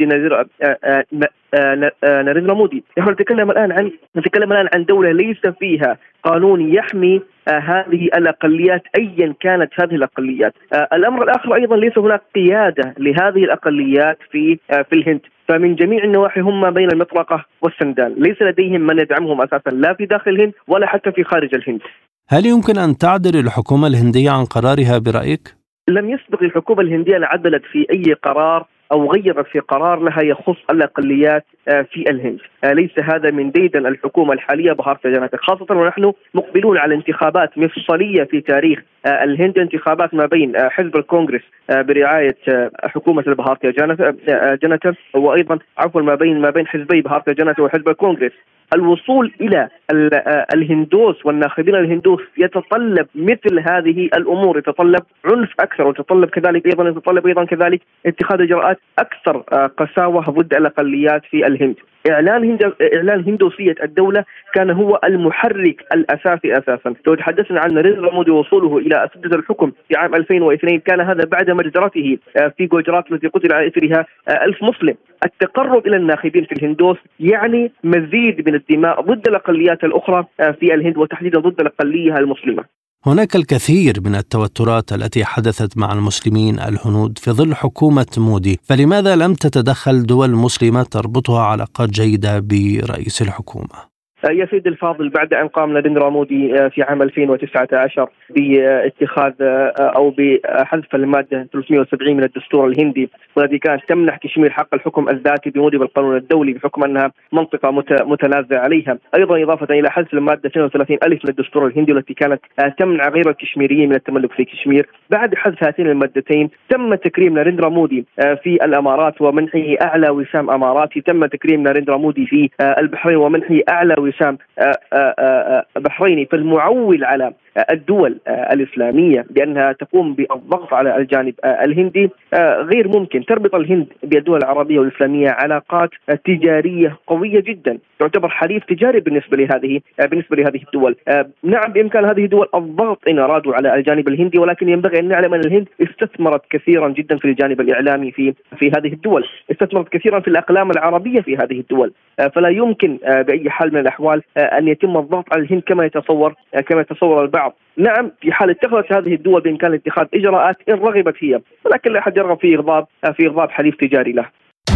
ناريندرا مودي. نحن نتكلم الآن عن نتكلم الآن عن دولة ليس فيها قانون يحمي هذه الأقليات أيا كانت هذه الأقليات. الأمر الآخر أيضا ليس هناك قيادة لهذه الأقليات في في الهند، فمن جميع النواحي هم ما بين المطرقة والسندان، ليس لديهم من يدعمهم أساسا لا في داخل الهند ولا حتى في خارج الهند. هل يمكن أن تعدل الحكومة الهندية عن قرارها برأيك؟ لم يسبق الحكومة الهندية أن عدلت في أي قرار أو غيرت في قرار لها يخص الأقليات في الهند. ليس هذا من ديدن الحكومة الحالية بهارتيا جناتا، خاصة ونحن مقبلون على انتخابات مفصلية في تاريخ الهند، انتخابات ما بين حزب الكونغرس برعاية حكومة بهارتيا جناتا وأيضا عفوا ما بين ما بين حزبي بهارتيا جناتا وحزب الكونغرس. الوصول إلى الهندوس والناخبين الهندوس يتطلب مثل هذه الأمور، يتطلب عنف أكثر، ويتطلب كذلك أيضا يتطلب أيضا كذلك اتخاذ إجراءات أكثر قساوة ضد الأقليات في الهند. إعلان هند إعلان هندوسية الدولة كان هو المحرك الأساسي أساسا. لو تحدثنا عن ناريندرا مودي وصوله إلى سدة الحكم في عام ألفين واثنين، كان هذا بعد مجزرته في جوجرات التي قتل على إثرها ألف مسلم. التقرب إلى الناخبين في الهندوس يعني مزيد من الدماء ضد الأقليات الأخرى في الهند، وتحديدا ضد الأقلية المسلمة. هناك الكثير من التوترات التي حدثت مع المسلمين الهنود في ظل حكومة مودي، فلماذا لم تتدخل دول مسلمة تربطها علاقات جيدة برئيس الحكومة؟ يا سيد الفاضل، بعد أن قام ناريندرا مودي في عام ألفين وتسعة عشر باتخاذ أو بحذف المادة ثلاثمئة وسبعين من الدستور الهندي، والتي كانت تمنح كشمير حق الحكم الذاتي بموجب القانون الدولي بحكم أنها منطقة متنازع عليها، أيضا إضافة إلى حذف المادة اثنين وثلاثين ألف من الدستور الهندي والتي كانت تمنع غير الكشميريين من التملك في كشمير. بعد حذف هاتين المادتين تم تكريم ناريندرا مودي في الأمارات ومنحه أعلى وسام أماراتي، تم تكريم ناريندرا مودي في البحرين ومنحه أعلى وسام بحريني. فالمعول على الدول الإسلامية بأنها تقوم بالضغط على الجانب الهندي غير ممكن. تربط الهند بالدول العربية والإسلامية علاقات تجارية قوية جدا، تعتبر حليف تجاري بالنسبة لهذه بالنسبة لهذه الدول. نعم بإمكان هذه الدول الضغط إن أرادوا على الجانب الهندي، ولكن ينبغي أن نعلم أن الهند استثمرت كثيرا جدا في الجانب الإعلامي في في هذه الدول، استثمرت كثيرا في الأقلام العربية في هذه الدول. فلا يمكن بأي حال من الأحوال أن يتم الضغط على الهند كما يتصور كما يتصور البعض. نعم في حال اتخذت هذه الدول بإمكان اتخاذ إجراءات إن رغبت هي، ولكن لا أحد يرغب في إغضاب في إغضاب حليف تجاري له.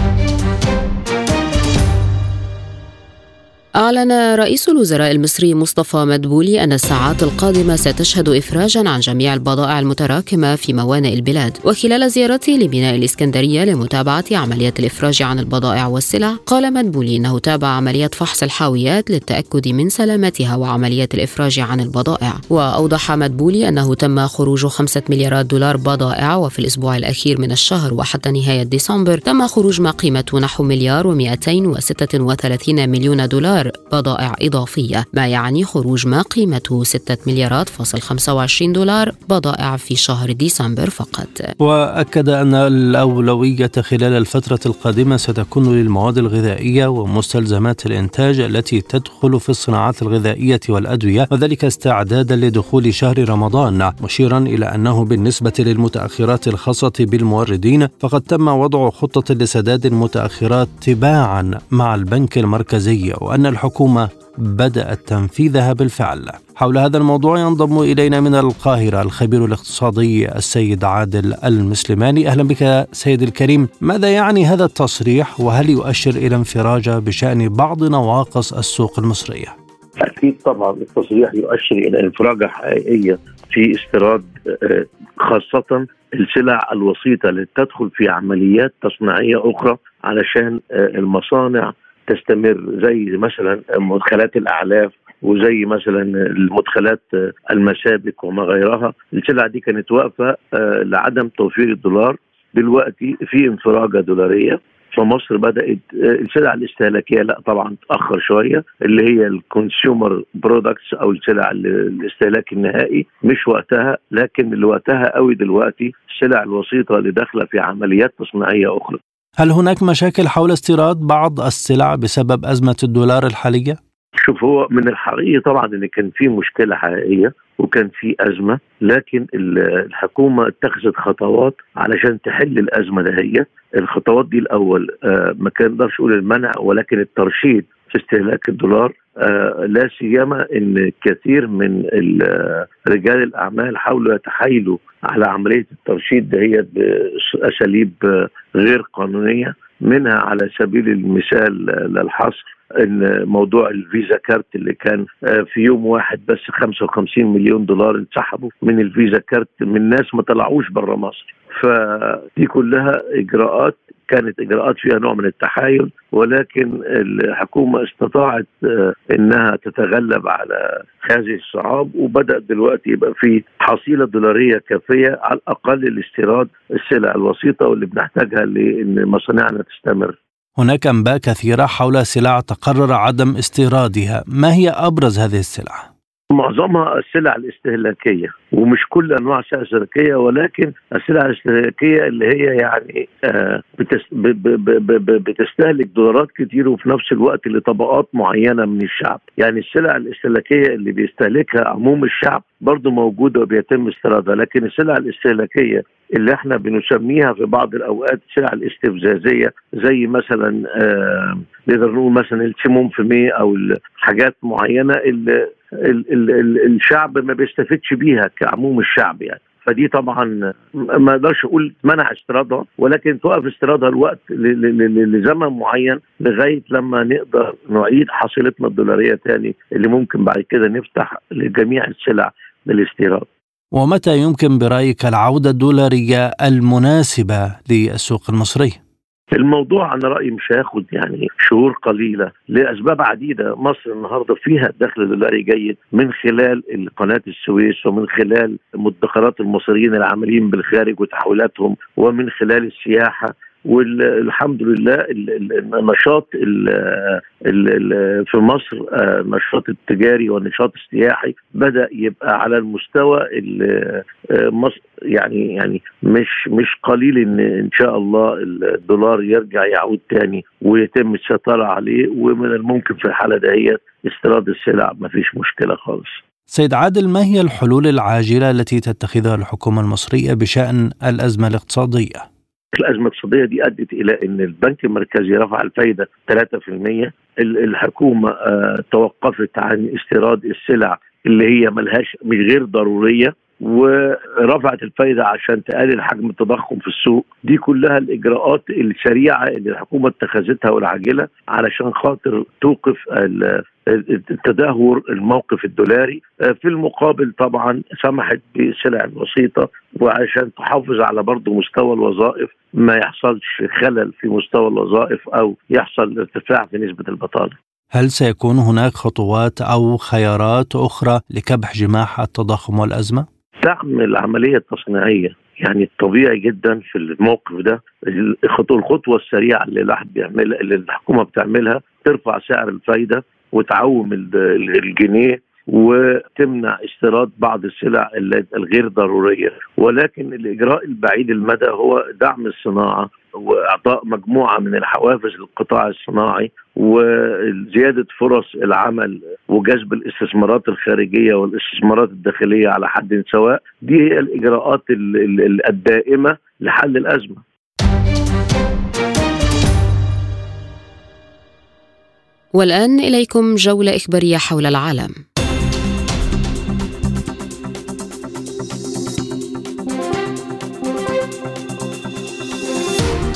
أعلن رئيس الوزراء المصري مصطفى مدبولي أن الساعات القادمة ستشهد إفراجاً عن جميع البضائع المتراكمة في موانئ البلاد. وخلال زيارته لميناء الإسكندرية لمتابعة عمليات الإفراج عن البضائع والسلع، قال مدبولي أنه تابع عمليات فحص الحاويات للتأكد من سلامتها وعمليات الإفراج عن البضائع. وأوضح مدبولي أنه تم خروج خمسة مليارات دولار بضائع، وفي الأسبوع الأخير من الشهر وحتى نهاية ديسمبر تم خروج ما قيمته نحو مليار ومئتين وستة وثلاثين مليون دولار بضائع إضافية، ما يعني خروج ما قيمته ستة مليارات فاصل خمسة وعشرين دولار بضائع في شهر ديسمبر فقط. وأكد أن الأولوية خلال الفترة القادمة ستكون للمواد الغذائية ومستلزمات الإنتاج التي تدخل في الصناعات الغذائية والأدوية، وذلك استعدادا لدخول شهر رمضان، مشيرا إلى أنه بالنسبة للمتأخرات الخاصة بالموردين فقد تم وضع خطة لسداد المتأخرات تباعا مع البنك المركزي، وأن الحكومة بدأت تنفيذها بالفعل. حول هذا الموضوع ينضم إلينا من القاهرة الخبير الاقتصادي السيد عادل المسلماني. أهلا بك سيد الكريم. ماذا يعني هذا التصريح، وهل يؤشر إلى انفراج بشأن بعض نواقص السوق المصرية؟ أكيد طبعا التصريح يؤشر إلى انفراجة حقيقية في استيراد، خاصة السلع الوسيطة اللي تدخل في عمليات تصنيعية أخرى علشان المصانع تستمر، زي مثلا مدخلات الأعلاف وزي مثلا المدخلات المسابك وما غيرها. السلع دي كانت واقفة لعدم توفير الدولار، دلوقتي في انفراجة دولارية، فمصر بدأت السلع الاستهلاكية لا طبعا تأخر شوية، اللي هي الكونسيومر برودكتس أو السلع الاستهلاك النهائي مش وقتها، لكن اللي وقتها قوي دلوقتي السلع الوسيطة اللي داخلة في عمليات تصنيعية أخرى. هل هناك مشاكل حول استيراد بعض السلع بسبب أزمة الدولار الحالية؟ شوف، هو من الحقيقي طبعا ان كان في مشكله حقيقيه وكان في ازمه، لكن الحكومه اتخذت خطوات علشان تحل الازمه دهية. الخطوات دي الاول آه ما كان نقدرش نقول المنع، ولكن الترشيد في استهلاك الدولار، آه لا سيما ان كثير من رجال الاعمال حاولوا يتحايلوا على عمليه الترشيد دهية باساليب غير قانونيه، منها على سبيل المثال للحصر ان موضوع الفيزا كارت اللي كان في يوم واحد بس خمسة وخمسين مليون دولار انسحبوا من الفيزا كارت من ناس ما طلعوش بره مصر. فدي كلها اجراءات كانت اجراءات فيها نوع من التحايل، ولكن الحكومه استطاعت انها تتغلب على هذه الصعاب، وبدات دلوقتي يبقى في حصيله دولاريه كافيه على الاقل لاستيراد السلع الوسيطه واللي بنحتاجها لان مصانعنا تستمر. هناك أنباء كثيرة حول سلع تقرر عدم استيرادها، ما هي أبرز هذه السلع؟ معظمها السلع الاستهلاكية، ومش كل أنواع السلع الاستهلاكية، ولكن السلع الاستهلاكية اللي هي يعني آه بتستهلك دولارات كتير وفي نفس الوقت لطبقات معينة من الشعب. يعني السلع الاستهلاكية اللي بيستهلكها عموم الشعب برضو موجودة وبيتم استيرادها، لكن السلع الاستهلاكية اللي احنا بنسميها في بعض الأوقات السلع الاستفزازية، زي مثلا آه نقدر نقول مثلا السموم في مية أو الحاجات معينة اللي ال ال ال الشعب ما بيستفدش بيها كعموم الشعب يعني، فدي طبعا ما اقدرش اقول منع استيرادها، ولكن توقف استيرادها الوقت لزمن معين لغايه لما نقدر نعيد حصيلتنا الدولاريه تاني، اللي ممكن بعد كده نفتح لجميع السلع للاستيراد. ومتى يمكن برأيك العودة الدولارية المناسبة للسوق المصري؟ الموضوع أنا رأيي مش هياخد يعني شهور قليلة لأسباب عديدة. مصر النهاردة فيها دخل دولاري جيد من خلال قناة السويس، ومن خلال مدخرات المصريين العاملين بالخارج وتحويلاتهم، ومن خلال السياحة، والحمد لله النشاط في مصر النشاط التجاري والنشاط السياحي بدأ يبقى على المستوى يعني يعني مش مش قليل ان ان شاء الله الدولار يرجع يعود تاني ويتم السيطرة عليه، ومن الممكن في الحالة دهيت استيراد السلع ما فيش مشكلة خالص. سيد عادل، ما هي الحلول العاجلة التي تتخذها الحكومة المصرية بشأن الأزمة الاقتصادية؟ الأزمة الاقتصادية دي أدت إلى أن البنك المركزي رفع الفايدة ثلاثة بالمئة، الحكومة آه توقفت عن استيراد السلع اللي هي ملهاش مش غير ضرورية، ورفعت الفايدة عشان تقلل حجم التضخم في السوق. دي كلها الإجراءات السريعة اللي الحكومة اتخذتها والعاجلة علشان خاطر توقف التدهور الموقف الدولاري. في المقابل طبعا سمحت بالسلع الوسيطة وعشان تحافظ على برضو مستوى الوظائف، ما يحصلش خلل في مستوى الوظائف أو يحصل ارتفاع في نسبة البطالة. هل سيكون هناك خطوات أو خيارات أخرى لكبح جماح التضخم والأزمة؟ دعم العملية التصنيعية، يعني الطبيعي جدا في الموقف ده الخطوة السريعة اللي الواحد بيعملها اللي الحكومة بتعملها ترفع سعر الفايدة وتعوم الجنيه وتمنع استيراد بعض السلع الغير ضرورية. ولكن الإجراء البعيد المدى هو دعم الصناعة وإعطاء مجموعة من الحوافز للقطاع الصناعي وزيادة فرص العمل وجذب الاستثمارات الخارجية والاستثمارات الداخلية على حد سواء. دي هي الإجراءات الدائمة لحل الأزمة. والآن إليكم جولة إخبارية حول العالم.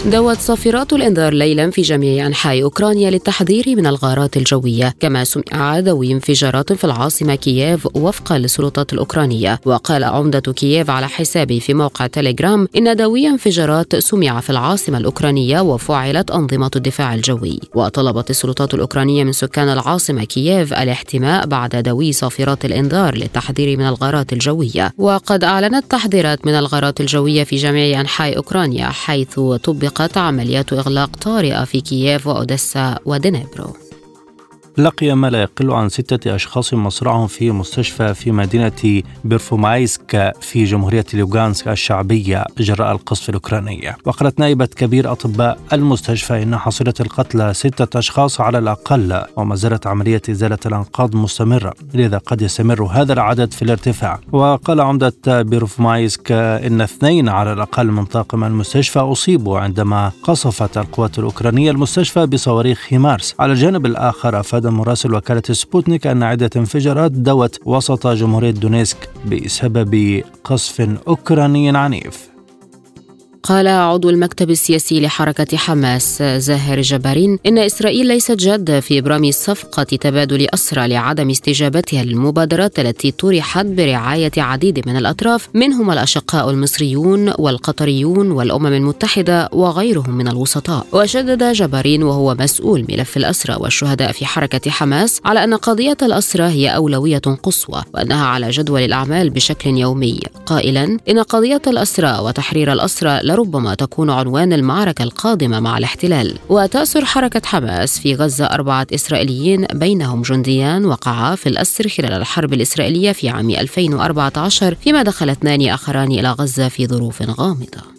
دوت صافرات الإنذار ليلا في جميع أنحاء أوكرانيا للتحذير من الغارات الجوية، كما سمع دوي انفجارات في العاصمة كييف وفقا للسلطات الأوكرانية. وقال عمدة كييف على حسابه في موقع تيليجرام إن دوي انفجارات سمع في العاصمة الأوكرانية وفعلت أنظمة الدفاع الجوي. وطلبت السلطات الأوكرانية من سكان العاصمة كييف الاحتماء بعد دوي صافرات الإنذار للتحذير من الغارات الجوية. وقد أعلنت تحذيرات من الغارات الجوية في جميع أنحاء أوكرانيا، حيث طبقت عمليات إغلاق طارئة في كييف وأوديسا ودنيبرو. لقي ما لا يقل عن ستة أشخاص مصرعهم في مستشفى في مدينة بيرفومايسك في جمهورية لوغانسك الشعبية جراء القصف الأوكراني. وقالت نائبة كبير أطباء المستشفى إن حصيلة القتلى ستة أشخاص على الأقل، وما زالت عملية إزالة الأنقاض مستمرة، لذا قد يستمر هذا العدد في الارتفاع. وقال عمدة بيرفومايسك إن اثنين على الأقل من طاقم المستشفى أصيبوا عندما قصفت القوات الأوكرانية المستشفى بصواريخ هيمارس. على الجانب الآخر أفاد مراسل وكالة سبوتنيك أن عدة انفجارات دوت وسط جمهورية دونيسك بسبب قصف أوكراني عنيف. قال عضو المكتب السياسي لحركة حماس زاهر جبارين إن إسرائيل ليست جادة في إبرام صفقة تبادل أسرى لعدم استجابتها للمبادرات التي طرحت برعاية عديد من الأطراف، منهم الأشقاء المصريون والقطريون والأمم المتحدة وغيرهم من الوسطاء. وشدد جبارين وهو مسؤول ملف الأسرى والشهداء في حركة حماس على أن قضية الأسرى هي أولوية قصوى وأنها على جدول الأعمال بشكل يومي، قائلا إن قضية الأسرى وتحرير الأسرى ربما تكون عنوان المعركة القادمة مع الاحتلال. وتأسر حركة حماس في غزة أربعة إسرائيليين بينهم جنديان وقعا في الأسر خلال الحرب الإسرائيلية في عام ألفين وأربعة عشر، فيما دخل اثنان آخران إلى غزة في ظروف غامضة.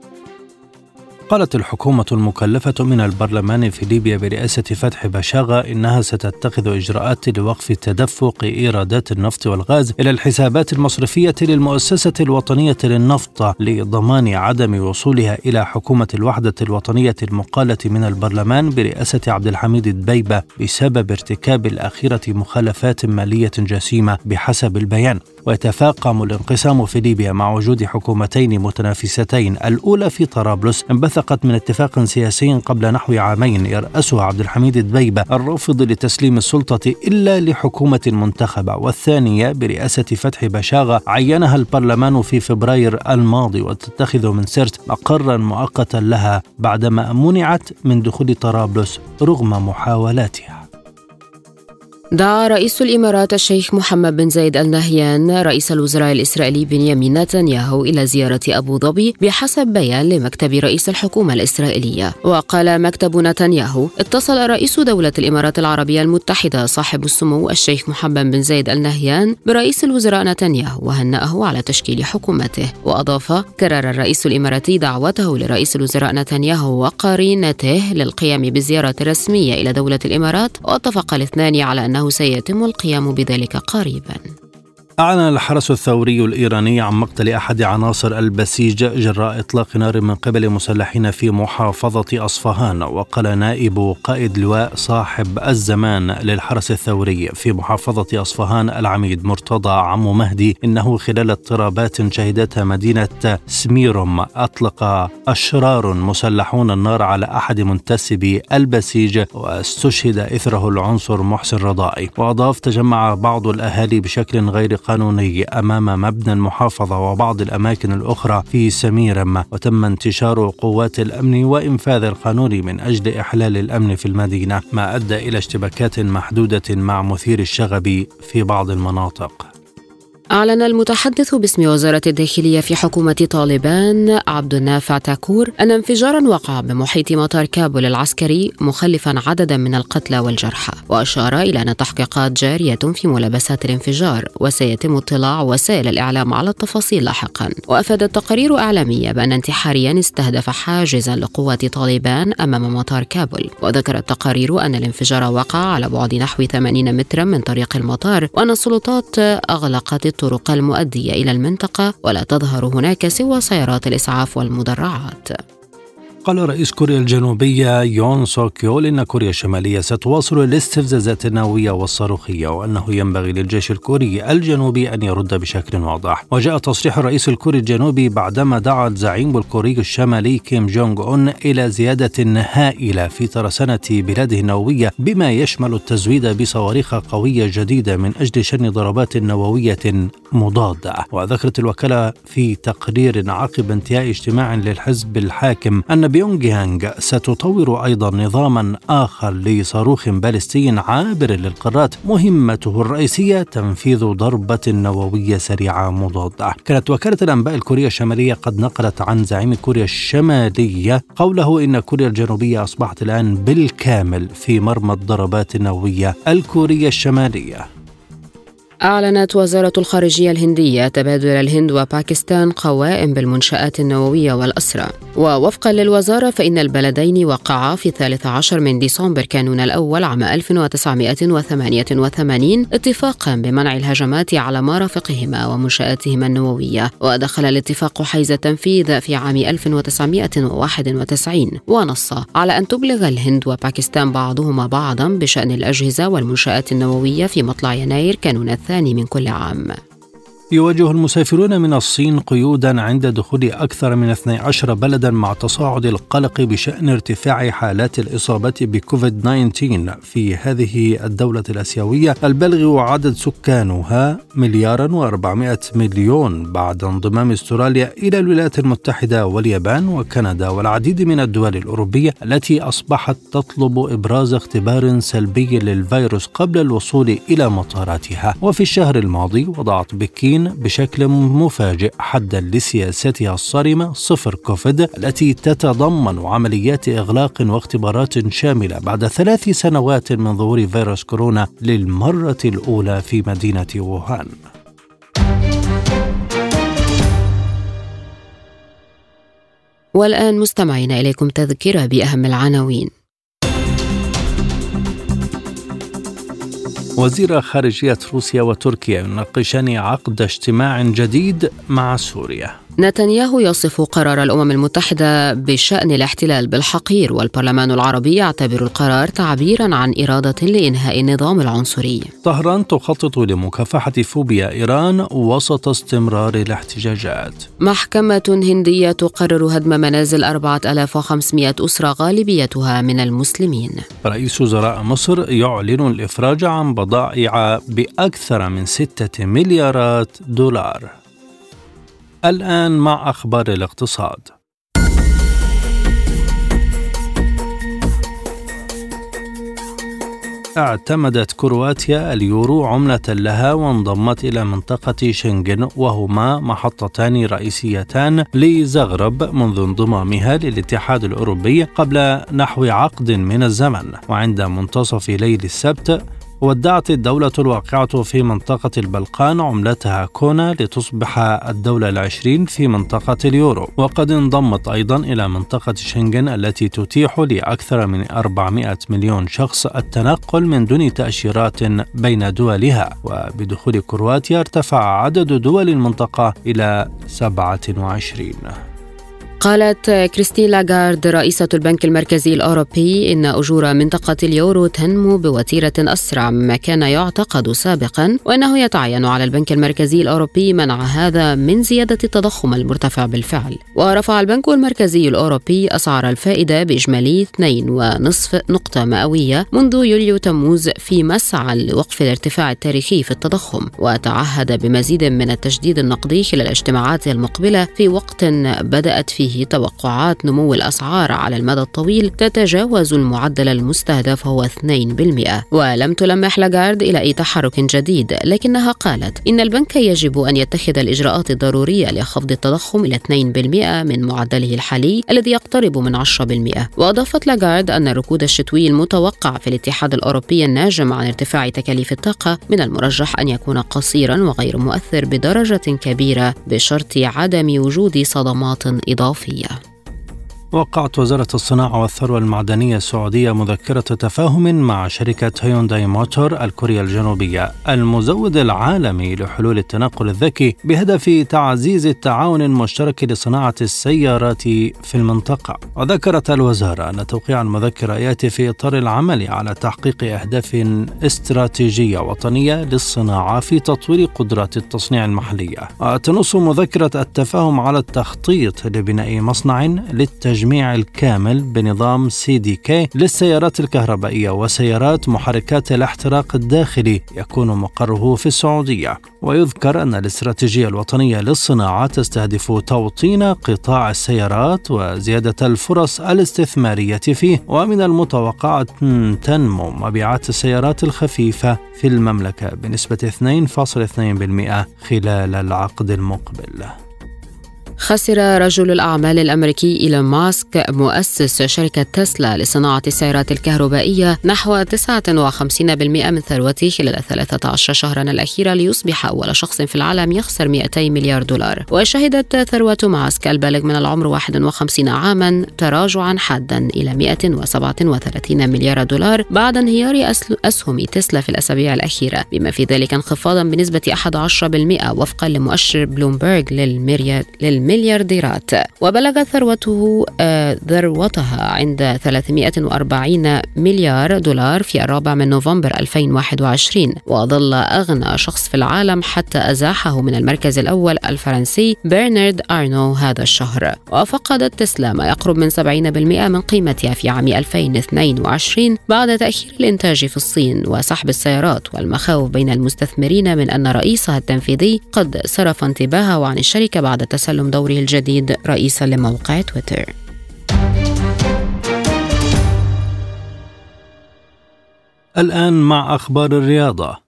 قالت الحكومة المكلفة من البرلمان في ليبيا برئاسة فتحي بشاغة إنها ستتخذ إجراءات لوقف تدفق إيرادات النفط والغاز إلى الحسابات المصرفية للمؤسسة الوطنية للنفط لضمان عدم وصولها إلى حكومة الوحدة الوطنية المقالة من البرلمان برئاسة عبد الحميد دبيبة بسبب ارتكاب الأخيرة مخالفات مالية جسيمة بحسب البيان. ويتفاقم الانقسام في ليبيا مع وجود حكومتين متنافستين، الأولى في طرابلس انبثقت من اتفاق سياسي قبل نحو عامين يرأسها عبد الحميد دبيبة الرافض لتسليم السلطة إلا لحكومة منتخبة، والثانية برئاسة فتحي بشاغة عينها البرلمان في فبراير الماضي وتتخذ من سرت مقرا مؤقتا لها بعدما منعت من دخول طرابلس رغم محاولاتها. دعا رئيس الإمارات الشيخ محمد بن زايد آل نهيان رئيس الوزراء الإسرائيلي بنيامين نتنياهو إلى زيارة أبو ظبي بحسب بيان لمكتب رئيس الحكومة الإسرائيلية. وقال مكتب نتنياهو: اتصل رئيس دولة الإمارات العربية المتحدة صاحب السمو الشيخ محمد بن زايد آل نهيان برئيس الوزراء نتنياهو وهنأه على تشكيل حكومته. وأضاف: كرر الرئيس الإماراتي دعوته لرئيس الوزراء نتنياهو وقرينته للقيام بزيارة رسمية إلى دولة الإمارات، واتفق الاثنان على أنه سيتم القيام بذلك قريبا. أعلن الحرس الثوري الإيراني عن مقتل أحد عناصر البسيج جراء إطلاق نار من قبل مسلحين في محافظة أصفهان. وقال نائب قائد لواء صاحب الزمان للحرس الثوري في محافظة أصفهان العميد مرتضى عمو مهدي إنه خلال اضطرابات شهدتها مدينة سميروم أطلق أشرار مسلحون النار على أحد منتسبي البسيج واستشهد إثره العنصر محسن رضائي. وأضاف: تجمع بعض الأهالي بشكل غير قانوني أمام مبنى المحافظة وبعض الأماكن الأخرى في سميرم، وتم انتشار قوات الأمن وإنفاذ القانون من أجل إحلال الأمن في المدينة، ما أدى إلى اشتباكات محدودة مع مثير الشغب في بعض المناطق. أعلن المتحدث باسم وزارة الداخلية في حكومة طالبان عبد النافع تاكور أن انفجارا وقع بمحيط مطار كابول العسكري مخلفا عددا من القتلى والجرحى، وأشار إلى أن التحقيقات جارية في ملابسات الانفجار وسيتم اطلاع وسائل الإعلام على التفاصيل لاحقا. وأفادت تقارير إعلامية بأن انتحاريا استهدف حاجزا لقوات طالبان أمام مطار كابول. وذكرت التقارير أن الانفجار وقع على بعد نحو ثمانين مترا من طريق المطار، وأن السلطات أغلقت الطرق المؤدية إلى المنطقة ولا تظهر هناك سوى سيارات الإسعاف والمدرعات. قال رئيس كوريا الجنوبية يون سوك يول إن كوريا الشمالية ستواصل الاستفزازات النووية والصاروخية، وأنه ينبغي للجيش الكوري الجنوبي أن يرد بشكل واضح. وجاء تصريح الرئيس الكوري الجنوبي بعدما دعا الزعيم الكوري الشمالي كيم جونغ أون إلى زيادة هائلة في ترسانة بلاده النووية، بما يشمل التزويد بصواريخ قوية جديدة من أجل شن ضربات نووية مضادة. وذكرت الوكالة في تقرير عقب انتهاء اجتماع للحزب الحاكم أن بيونغ يانغ ستطور أيضا نظاما آخر لصاروخ باليستي عابر للقارات مهمته الرئيسية تنفيذ ضربة نووية سريعة مضادة. كانت وكالة الأنباء الكورية الشمالية قد نقلت عن زعيم كوريا الشمالية قوله إن كوريا الجنوبية أصبحت الآن بالكامل في مرمى الضربات النووية الكورية الشمالية. أعلنت وزارة الخارجية الهندية تبادل الهند وباكستان قوائم بالمنشآت النووية والأسرى. ووفقا للوزارة فإن البلدين وقعا في الثالث عشر من ديسمبر كانون الأول عام ألف وتسعمائة وثمانية وثمانين اتفاقا بمنع الهجمات على مرافقهما ومنشآتهما النووية، ودخل الاتفاق حيز التنفيذ في عام ألف وتسعمائة وواحد وتسعين، ونص على أن تبلغ الهند وباكستان بعضهما بعضا بشأن الأجهزة والمنشآت النووية في مطلع يناير كانون الثاني من كل عام. يواجه المسافرون من الصين قيودا عند دخول أكثر من اثني عشر بلدا مع تصاعد القلق بشأن ارتفاع حالات الإصابة بكوفيد تسعة عشر في هذه الدولة الآسيوية البلغ عدد سكانها مليارا وأربعمائة مليون بعد انضمام استراليا إلى الولايات المتحدة واليابان وكندا والعديد من الدول الأوروبية التي أصبحت تطلب إبراز اختبار سلبي للفيروس قبل الوصول إلى مطاراتها. وفي الشهر الماضي وضعت بكين بشكل مفاجئ حدا لسياستها الصارمة صفر كوفيد التي تتضمن عمليات إغلاق واختبارات شاملة بعد ثلاث سنوات من ظهور فيروس كورونا للمرة الأولى في مدينة ووهان. والآن مستمعين إليكم تذكرة بأهم العناوين. وزير خارجية روسيا وتركيا يناقشان عقد اجتماع جديد مع سوريا. نتنياهو يصف قرار الأمم المتحدة بشأن الاحتلال بالحقير، والبرلمان العربي يعتبر القرار تعبيرا عن إرادة لإنهاء النظام العنصري. طهران تخطط لمكافحة فوبيا إيران وسط استمرار الاحتجاجات. محكمة هندية تقرر هدم منازل أربعة آلاف وخمسمائة أسرة غالبيتها من المسلمين. رئيس وزراء مصر يعلن الإفراج عن بضائع بأكثر من ستة مليارات دولار. الآن مع أخبار الاقتصاد. اعتمدت كرواتيا اليورو عملة لها وانضمت إلى منطقة شنغن، وهما محطتان رئيسيتان لزغرب منذ انضمامها للاتحاد الأوروبي قبل نحو عقد من الزمن. وعند منتصف ليل السبت ودعت الدولة الواقعة في منطقة البلقان عملتها كونا لتصبح الدولة العشرين في منطقة اليورو، وقد انضمت أيضا إلى منطقة شنغن التي تتيح لأكثر من أربعمائة مليون شخص التنقل من دون تأشيرات بين دولها. وبدخول كرواتيا ارتفع عدد دول المنطقة إلى سبعة وعشرين. قالت كريستين لاغارد رئيسة البنك المركزي الأوروبي إن أجور منطقة اليورو تنمو بوتيرة أسرع مما كان يعتقد سابقا، وأنه يتعين على البنك المركزي الأوروبي منع هذا من زيادة التضخم المرتفع بالفعل. ورفع البنك المركزي الأوروبي أسعار الفائدة بإجمالي اثنين ونصف نقطة مئوية منذ يوليو تموز في مسعى لوقف الارتفاع التاريخي في التضخم، وتعهد بمزيد من التجديد النقدي خلال اجتماعاته المقبلة في وقت بدأت فيه توقعات نمو الأسعار على المدى الطويل تتجاوز المعدل المستهدف هو اثنين بالمئة. ولم تلمح لاغارد إلى أي تحرك جديد، لكنها قالت إن البنك يجب أن يتخذ الإجراءات الضرورية لخفض التضخم إلى اثنين بالمئة من معدله الحالي الذي يقترب من عشرة بالمئة. وأضافت لاغارد أن الركود الشتوي المتوقع في الاتحاد الأوروبي الناجم عن ارتفاع تكاليف الطاقة من المرجح أن يكون قصيرا وغير مؤثر بدرجة كبيرة بشرط عدم وجود صدمات إضافية. وقعت وزارة الصناعة والثروة المعدنية السعودية مذكرة تفاهم مع شركة هيونداي موتور الكورية الجنوبية المزود العالمي لحلول التنقل الذكي بهدف تعزيز التعاون المشترك لصناعة السيارات في المنطقة. وذكرت الوزارة أن توقيع المذكرة يأتي في إطار العمل على تحقيق أهداف استراتيجية وطنية للصناعة في تطوير قدرات التصنيع المحلية. وتنص مذكرة التفاهم على التخطيط لبناء مصنع للتجميع التجميع الكامل بنظام سي دي كي للسيارات الكهربائية وسيارات محركات الاحتراق الداخلي يكون مقره في السعودية. ويذكر أن الاستراتيجية الوطنية للصناعة تستهدف توطين قطاع السيارات وزيادة الفرص الاستثمارية فيه، ومن المتوقع أن تنمو مبيعات السيارات الخفيفة في المملكة بنسبة اثنين فاصلة اثنين بالمئة خلال العقد المقبل. خسر رجل الأعمال الأمريكي إيلون ماسك مؤسس شركة تسلا لصناعة السيارات الكهربائية نحو تسعة وخمسين بالمئة من ثروته خلال ثلاثة عشر شهرا الأخيرة ليصبح أول شخص في العالم يخسر مئتي مليار دولار. وشهدت ثروة ماسك البالغ من العمر واحد وخمسين عاما تراجعا حادا إلى مئة وسبعة وثلاثين مليار دولار بعد انهيار أسهم تسلا في الأسابيع الأخيرة، بما في ذلك انخفاضا بنسبة أحد عشر بالمئة وفقا لمؤشر بلومبرج للمليار مليارديرات. وبلغت ثروته ذروتها عند ثلاثمئة وأربعين مليار دولار في الرابع من نوفمبر ألفين وواحد وعشرين، وظل أغنى شخص في العالم حتى أزاحه من المركز الأول الفرنسي برنارد أرنو هذا الشهر. وفقدت تسلا ما يقرب من سبعين بالمئة من قيمتها في عام ألفين واثنين وعشرين بعد تأخير الإنتاج في الصين وسحب السيارات والمخاوف بين المستثمرين من أن رئيسها التنفيذي قد صرف انتباهه عن الشركة بعد تسلم دوره الجديد رئيسا لموقع تويتر. الآن مع أخبار الرياضة.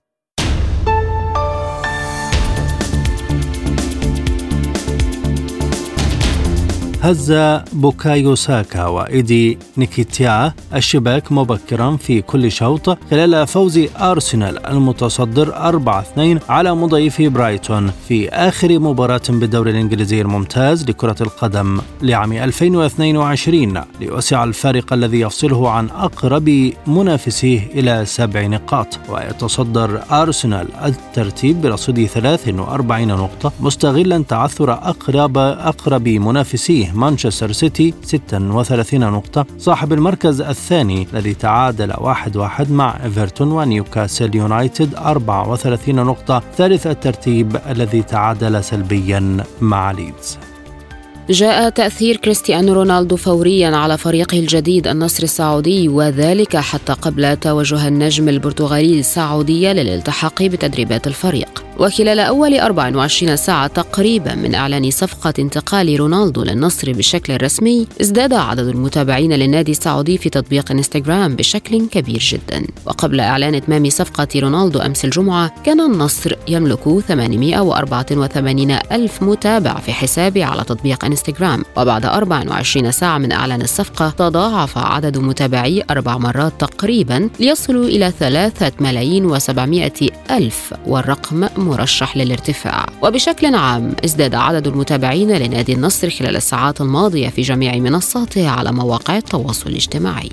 هز بوكايو ساكا وإيدي نيكيتيا الشباك مبكرا في كل شوط خلال فوز أرسنال المتصدر أربعة اثنين على مضيف برايتون في آخر مباراة بالدوري الإنجليزي الممتاز لكرة القدم لعام ألفين واثنين وعشرين، ليوسع الفارق الذي يفصله عن أقرب منافسيه إلى سبع نقاط. ويتصدر أرسنال الترتيب برصيد ثلاث وأربعين نقطة مستغلا تعثر أقرب أقرب منافسيه مانشستر سيتي ستة وثلاثين نقطة، صاحب المركز الثاني الذي تعادل واحد واحد مع إيفرتون، ونيوكاسل يونايتد أربعة وثلاثين نقطة، ثالث الترتيب الذي تعادل سلبيا مع ليدز. جاء تأثير كريستيانو رونالدو فوريا على فريقه الجديد النصر السعودي، وذلك حتى قبل توجه النجم البرتغالي السعودية للالتحاق بتدريبات الفريق. وخلال أول أربع وعشرين ساعة تقريبا من إعلان صفقة انتقال رونالدو للنصر بشكل رسمي، ازداد عدد المتابعين للنادي السعودي في تطبيق انستغرام بشكل كبير جدا. وقبل إعلان إتمام صفقة رونالدو أمس الجمعة كان النصر يملك ثمانمئة وأربعة وثمانين ألف متابع في حسابه على تطبيق انستغرام. وبعد أربع وعشرين ساعة من إعلان الصفقة تضاعف عدد متابعي أربع مرات تقريبا ليصلوا إلى ثلاثة ملايين وسبعمائة ألف، والرقم مرشح للارتفاع. وبشكل عام ازداد عدد المتابعين لنادي النصر خلال الساعات الماضية في جميع منصاته على مواقع التواصل الاجتماعي.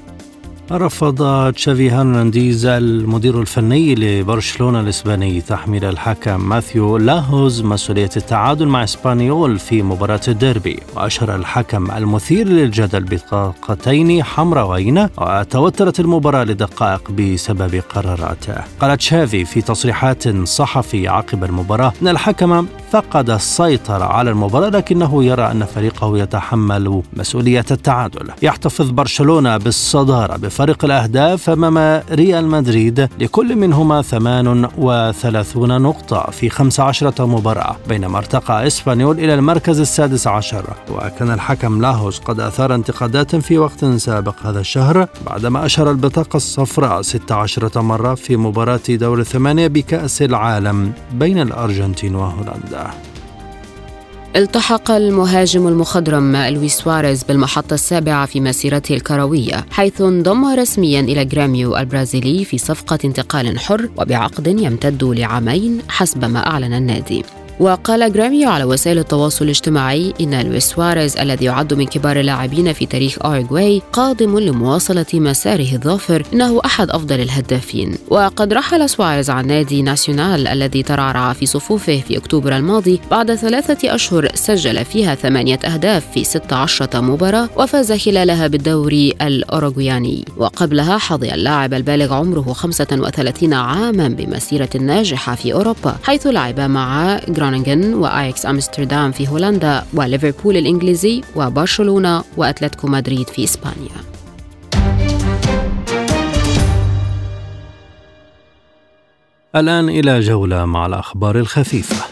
رفض تشافي هرنانديز المدير الفني لبرشلونة الإسباني تحميل الحكم ماثيو لاهوز مسؤولية التعادل مع إسبانيول في مباراة الديربي. وأشهر الحكم المثير للجدل بطاقتين حمراوين، وتوترت المباراة لدقائق بسبب قراراته. قال تشافي في تصريحات صحفية عقب المباراة أن الحكم فقد السيطرة على المباراة، لكنه يرى أن فريقه يتحمل مسؤولية التعادل. يحتفظ برشلونة بالصدارة بفرق الأهداف أمام ريال مدريد، لكل منهما ثمان وثلاثين نقطة في خمس عشرة مباراة، بينما ارتقى إسبانيول إلى المركز السادس عشر. وكان الحكم لاهوس قد أثار انتقادات في وقت سابق هذا الشهر بعدما أشهر البطاقة الصفراء ست عشرة مرة في مباراة دور الثمانية بكأس العالم بين الأرجنتين وهولندا. التحق المهاجم المخضرم لويس سواريز بالمحطة السابعة في مسيرته الكروية، حيث انضم رسميا إلى جراميو البرازيلي في صفقة انتقال حر وبعقد يمتد لعامين حسب ما أعلن النادي. وقال جرامي على وسائل التواصل الاجتماعي إن لويس سواريز الذي يعد من كبار اللاعبين في تاريخ أوروغواي قادم لمواصلة مساره الظافر، إنه أحد أفضل الهدافين. وقد رحل سواريز عن نادي ناسيونال الذي ترعرع في صفوفه في أكتوبر الماضي بعد ثلاثة أشهر سجل فيها ثمانية أهداف في ستة عشر مباراة وفاز خلالها بالدوري الأوروغوياني. وقبلها حظي اللاعب البالغ عمره خمسة وثلاثين عاما بمسيرة ناجحة في أوروبا، حيث لعب مع غرونينغن وآياكس أمستردام في هولندا وليفربول الإنجليزي وبرشلونة وأتلتيكو مدريد في إسبانيا. الآن إلى جولة مع الأخبار الخفيفة.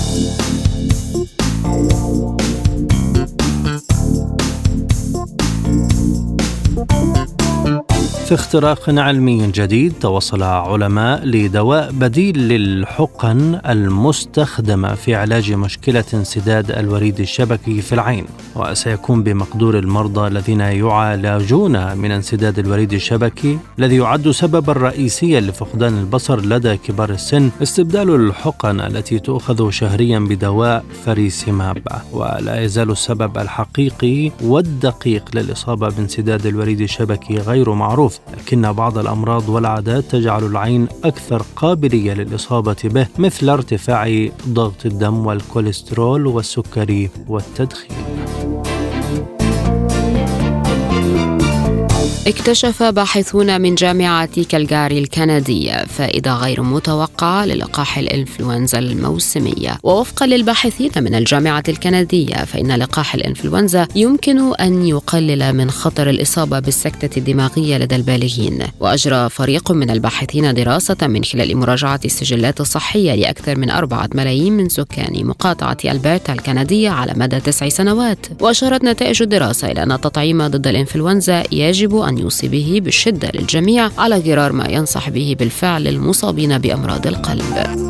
في اختراق علمي جديد توصل علماء لدواء بديل للحقن المستخدمة في علاج مشكلة انسداد الوريد الشبكي في العين، وسيكون بمقدور المرضى الذين يعالجون من انسداد الوريد الشبكي الذي يعد سببا رئيسيا لفقدان البصر لدى كبار السن استبدال الحقن التي تؤخذ شهريا بدواء فريسيماب. ولا يزال السبب الحقيقي والدقيق للإصابة بانسداد الوريد الشبكي غير معروف، لكن بعض الأمراض والعادات تجعل العين أكثر قابلية للإصابة به، مثل ارتفاع ضغط الدم والكوليسترول والسكري والتدخين. اكتشف باحثون من جامعة كالغاري الكندية فائدة غير متوقعة للقاح الإنفلونزا الموسمية. ووفقا للباحثين من الجامعة الكندية فإن لقاح الإنفلونزا يمكن أن يقلل من خطر الإصابة بالسكتة الدماغية لدى البالغين. وأجرى فريق من الباحثين دراسة من خلال مراجعة السجلات الصحية لأكثر من أربعة ملايين من سكان مقاطعة ألبرتا الكندية على مدى تسع سنوات. وأشارت نتائج الدراسة إلى أن التطعيم ضد الإنفلونزا يجب أن يوصي به بالشدة للجميع، على غرار ما ينصح به بالفعل المصابين بأمراض القلب.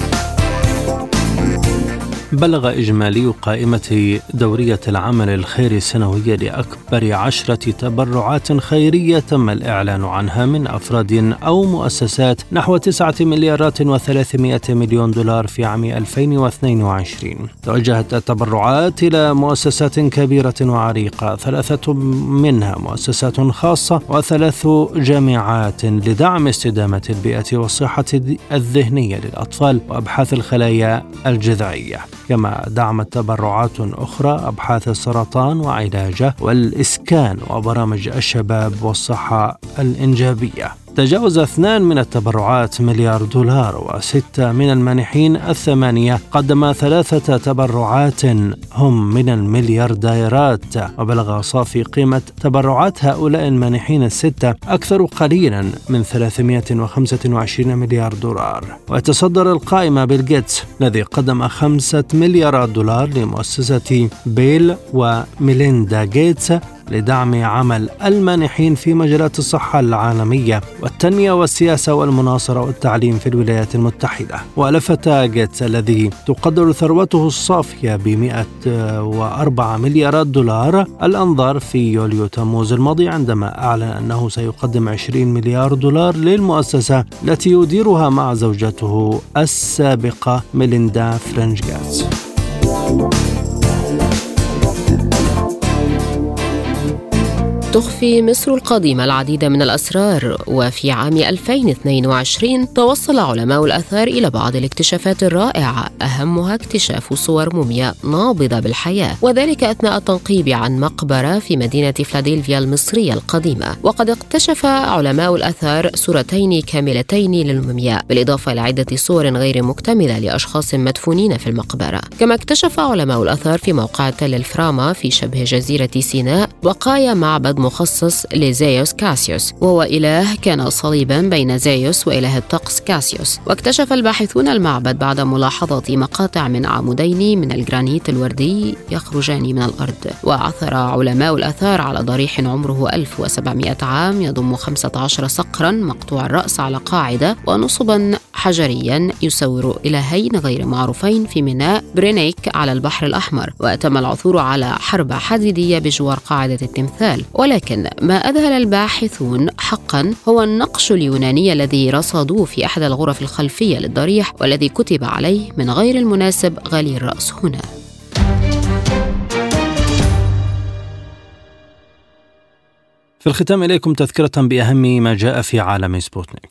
بلغ إجمالي قائمة دورية العمل الخيري السنوية لأكبر عشرة تبرعات خيرية تم الإعلان عنها من أفراد أو مؤسسات نحو تسعة مليارات وثلاثمائة مليون دولار في عام ألفين واثنين وعشرين. توجهت التبرعات إلى مؤسسات كبيرة وعريقة، ثلاثة منها مؤسسات خاصة وثلاث جامعات لدعم استدامة البيئة والصحة الذهنية للأطفال وأبحاث الخلايا الجذعية. كما دعمت تبرعات أخرى أبحاث السرطان وعلاجه والإسكان وبرامج الشباب والصحة الإنجابية. تجاوز اثنان من التبرعات مليار دولار، وستة من المانحين الثمانية قدم ثلاثة تبرعات هم من المليارديرات، وبلغ صافي قيمة تبرعات هؤلاء المانحين الستة أكثر قليلا من ثلاثمائة وخمسة وعشرين مليار دولار. ويتصدر القائمة بيل غيتس الذي قدم خمسة مليارات دولار لمؤسسة بيل وميليندا غيتس لدعم عمل المانحين في مجالات الصحة العالمية والتنمية والسياسة والمناصرة والتعليم في الولايات المتحدة. ولفت غيتس الذي تقدر ثروته الصافية بمئة وأربعة مليارات دولار الأنظار في يوليو تموز الماضي عندما أعلن أنه سيقدم عشرين مليار دولار للمؤسسة التي يديرها مع زوجته السابقة ميليندا فرنش غيتس. تخفي مصر القديمة العديد من الأسرار، وفي عام ألفين واثنين وعشرين توصل علماء الآثار إلى بعض الاكتشافات الرائعة، أهمها اكتشاف صور موميا نابضة بالحياة، وذلك أثناء التنقيب عن مقبرة في مدينة فيلادلفيا المصرية القديمة. وقد اكتشف علماء الآثار صورتين كاملتين للمومياء، بالإضافة إلى عدة صور غير مكتملة لأشخاص مدفونين في المقبرة. كما اكتشف علماء الآثار في موقع تل الفرامة في شبه جزيرة سيناء بقايا معبد مخصص لزيوس كاسيوس، وهو إله كان صليبا بين زيوس وإله الطقس كاسيوس. واكتشف الباحثون المعبد بعد ملاحظة مقاطع من عمودين من الجرانيت الوردي يخرجان من الأرض. وعثر علماء الآثار على ضريح عمره ألف وسبعمائة عام يضم خمسة عشر صقرا مقطوع الرأس على قاعدة ونصبا حجريا يصور إلهين غير معروفين في ميناء برينيك على البحر الأحمر، وتم العثور على حربة حديدية بجوار قاعدة التمثال. ولكن ما أذهل الباحثون حقا هو النقش اليوناني الذي رصدوه في أحد الغرف الخلفية للضريح، والذي كتب عليه: من غير المناسب غلي الرأس هنا. في الختام إليكم تذكرة بأهم ما جاء في عالم سبوتنيك.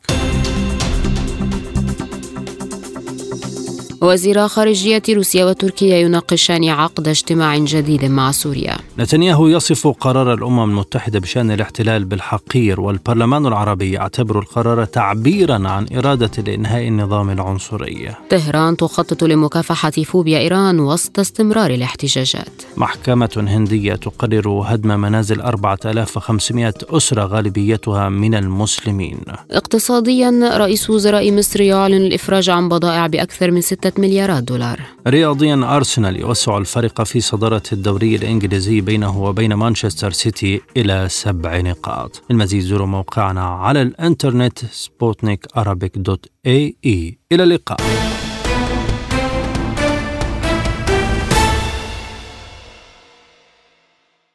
وزيرا خارجية روسيا وتركيا يناقشان عقد اجتماع جديد مع سوريا. نتنياهو يصف قرار الأمم المتحدة بشأن الاحتلال بالحقير، والبرلمان العربي يعتبر القرار تعبيرا عن إرادة لإنهاء النظام العنصري. طهران تخطط لمكافحة فوبيا إيران وسط استمرار الاحتجاجات. محكمة هندية تقرر هدم منازل أربعة آلاف وخمسمائة أسرة غالبيتها من المسلمين. اقتصاديا، رئيس وزراء مصر يعلن الإفراج عن بضائع بأكثر من ستة مليارات دولار. رياضيا، أرسنال يوسع الفرق في صدارة الدوري الإنجليزي بينه وبين مانشستر سيتي إلى سبع نقاط. المزيد زوروا موقعنا على الإنترنت سبوتنيك أرابيك دوت إيه إي. إلى اللقاء.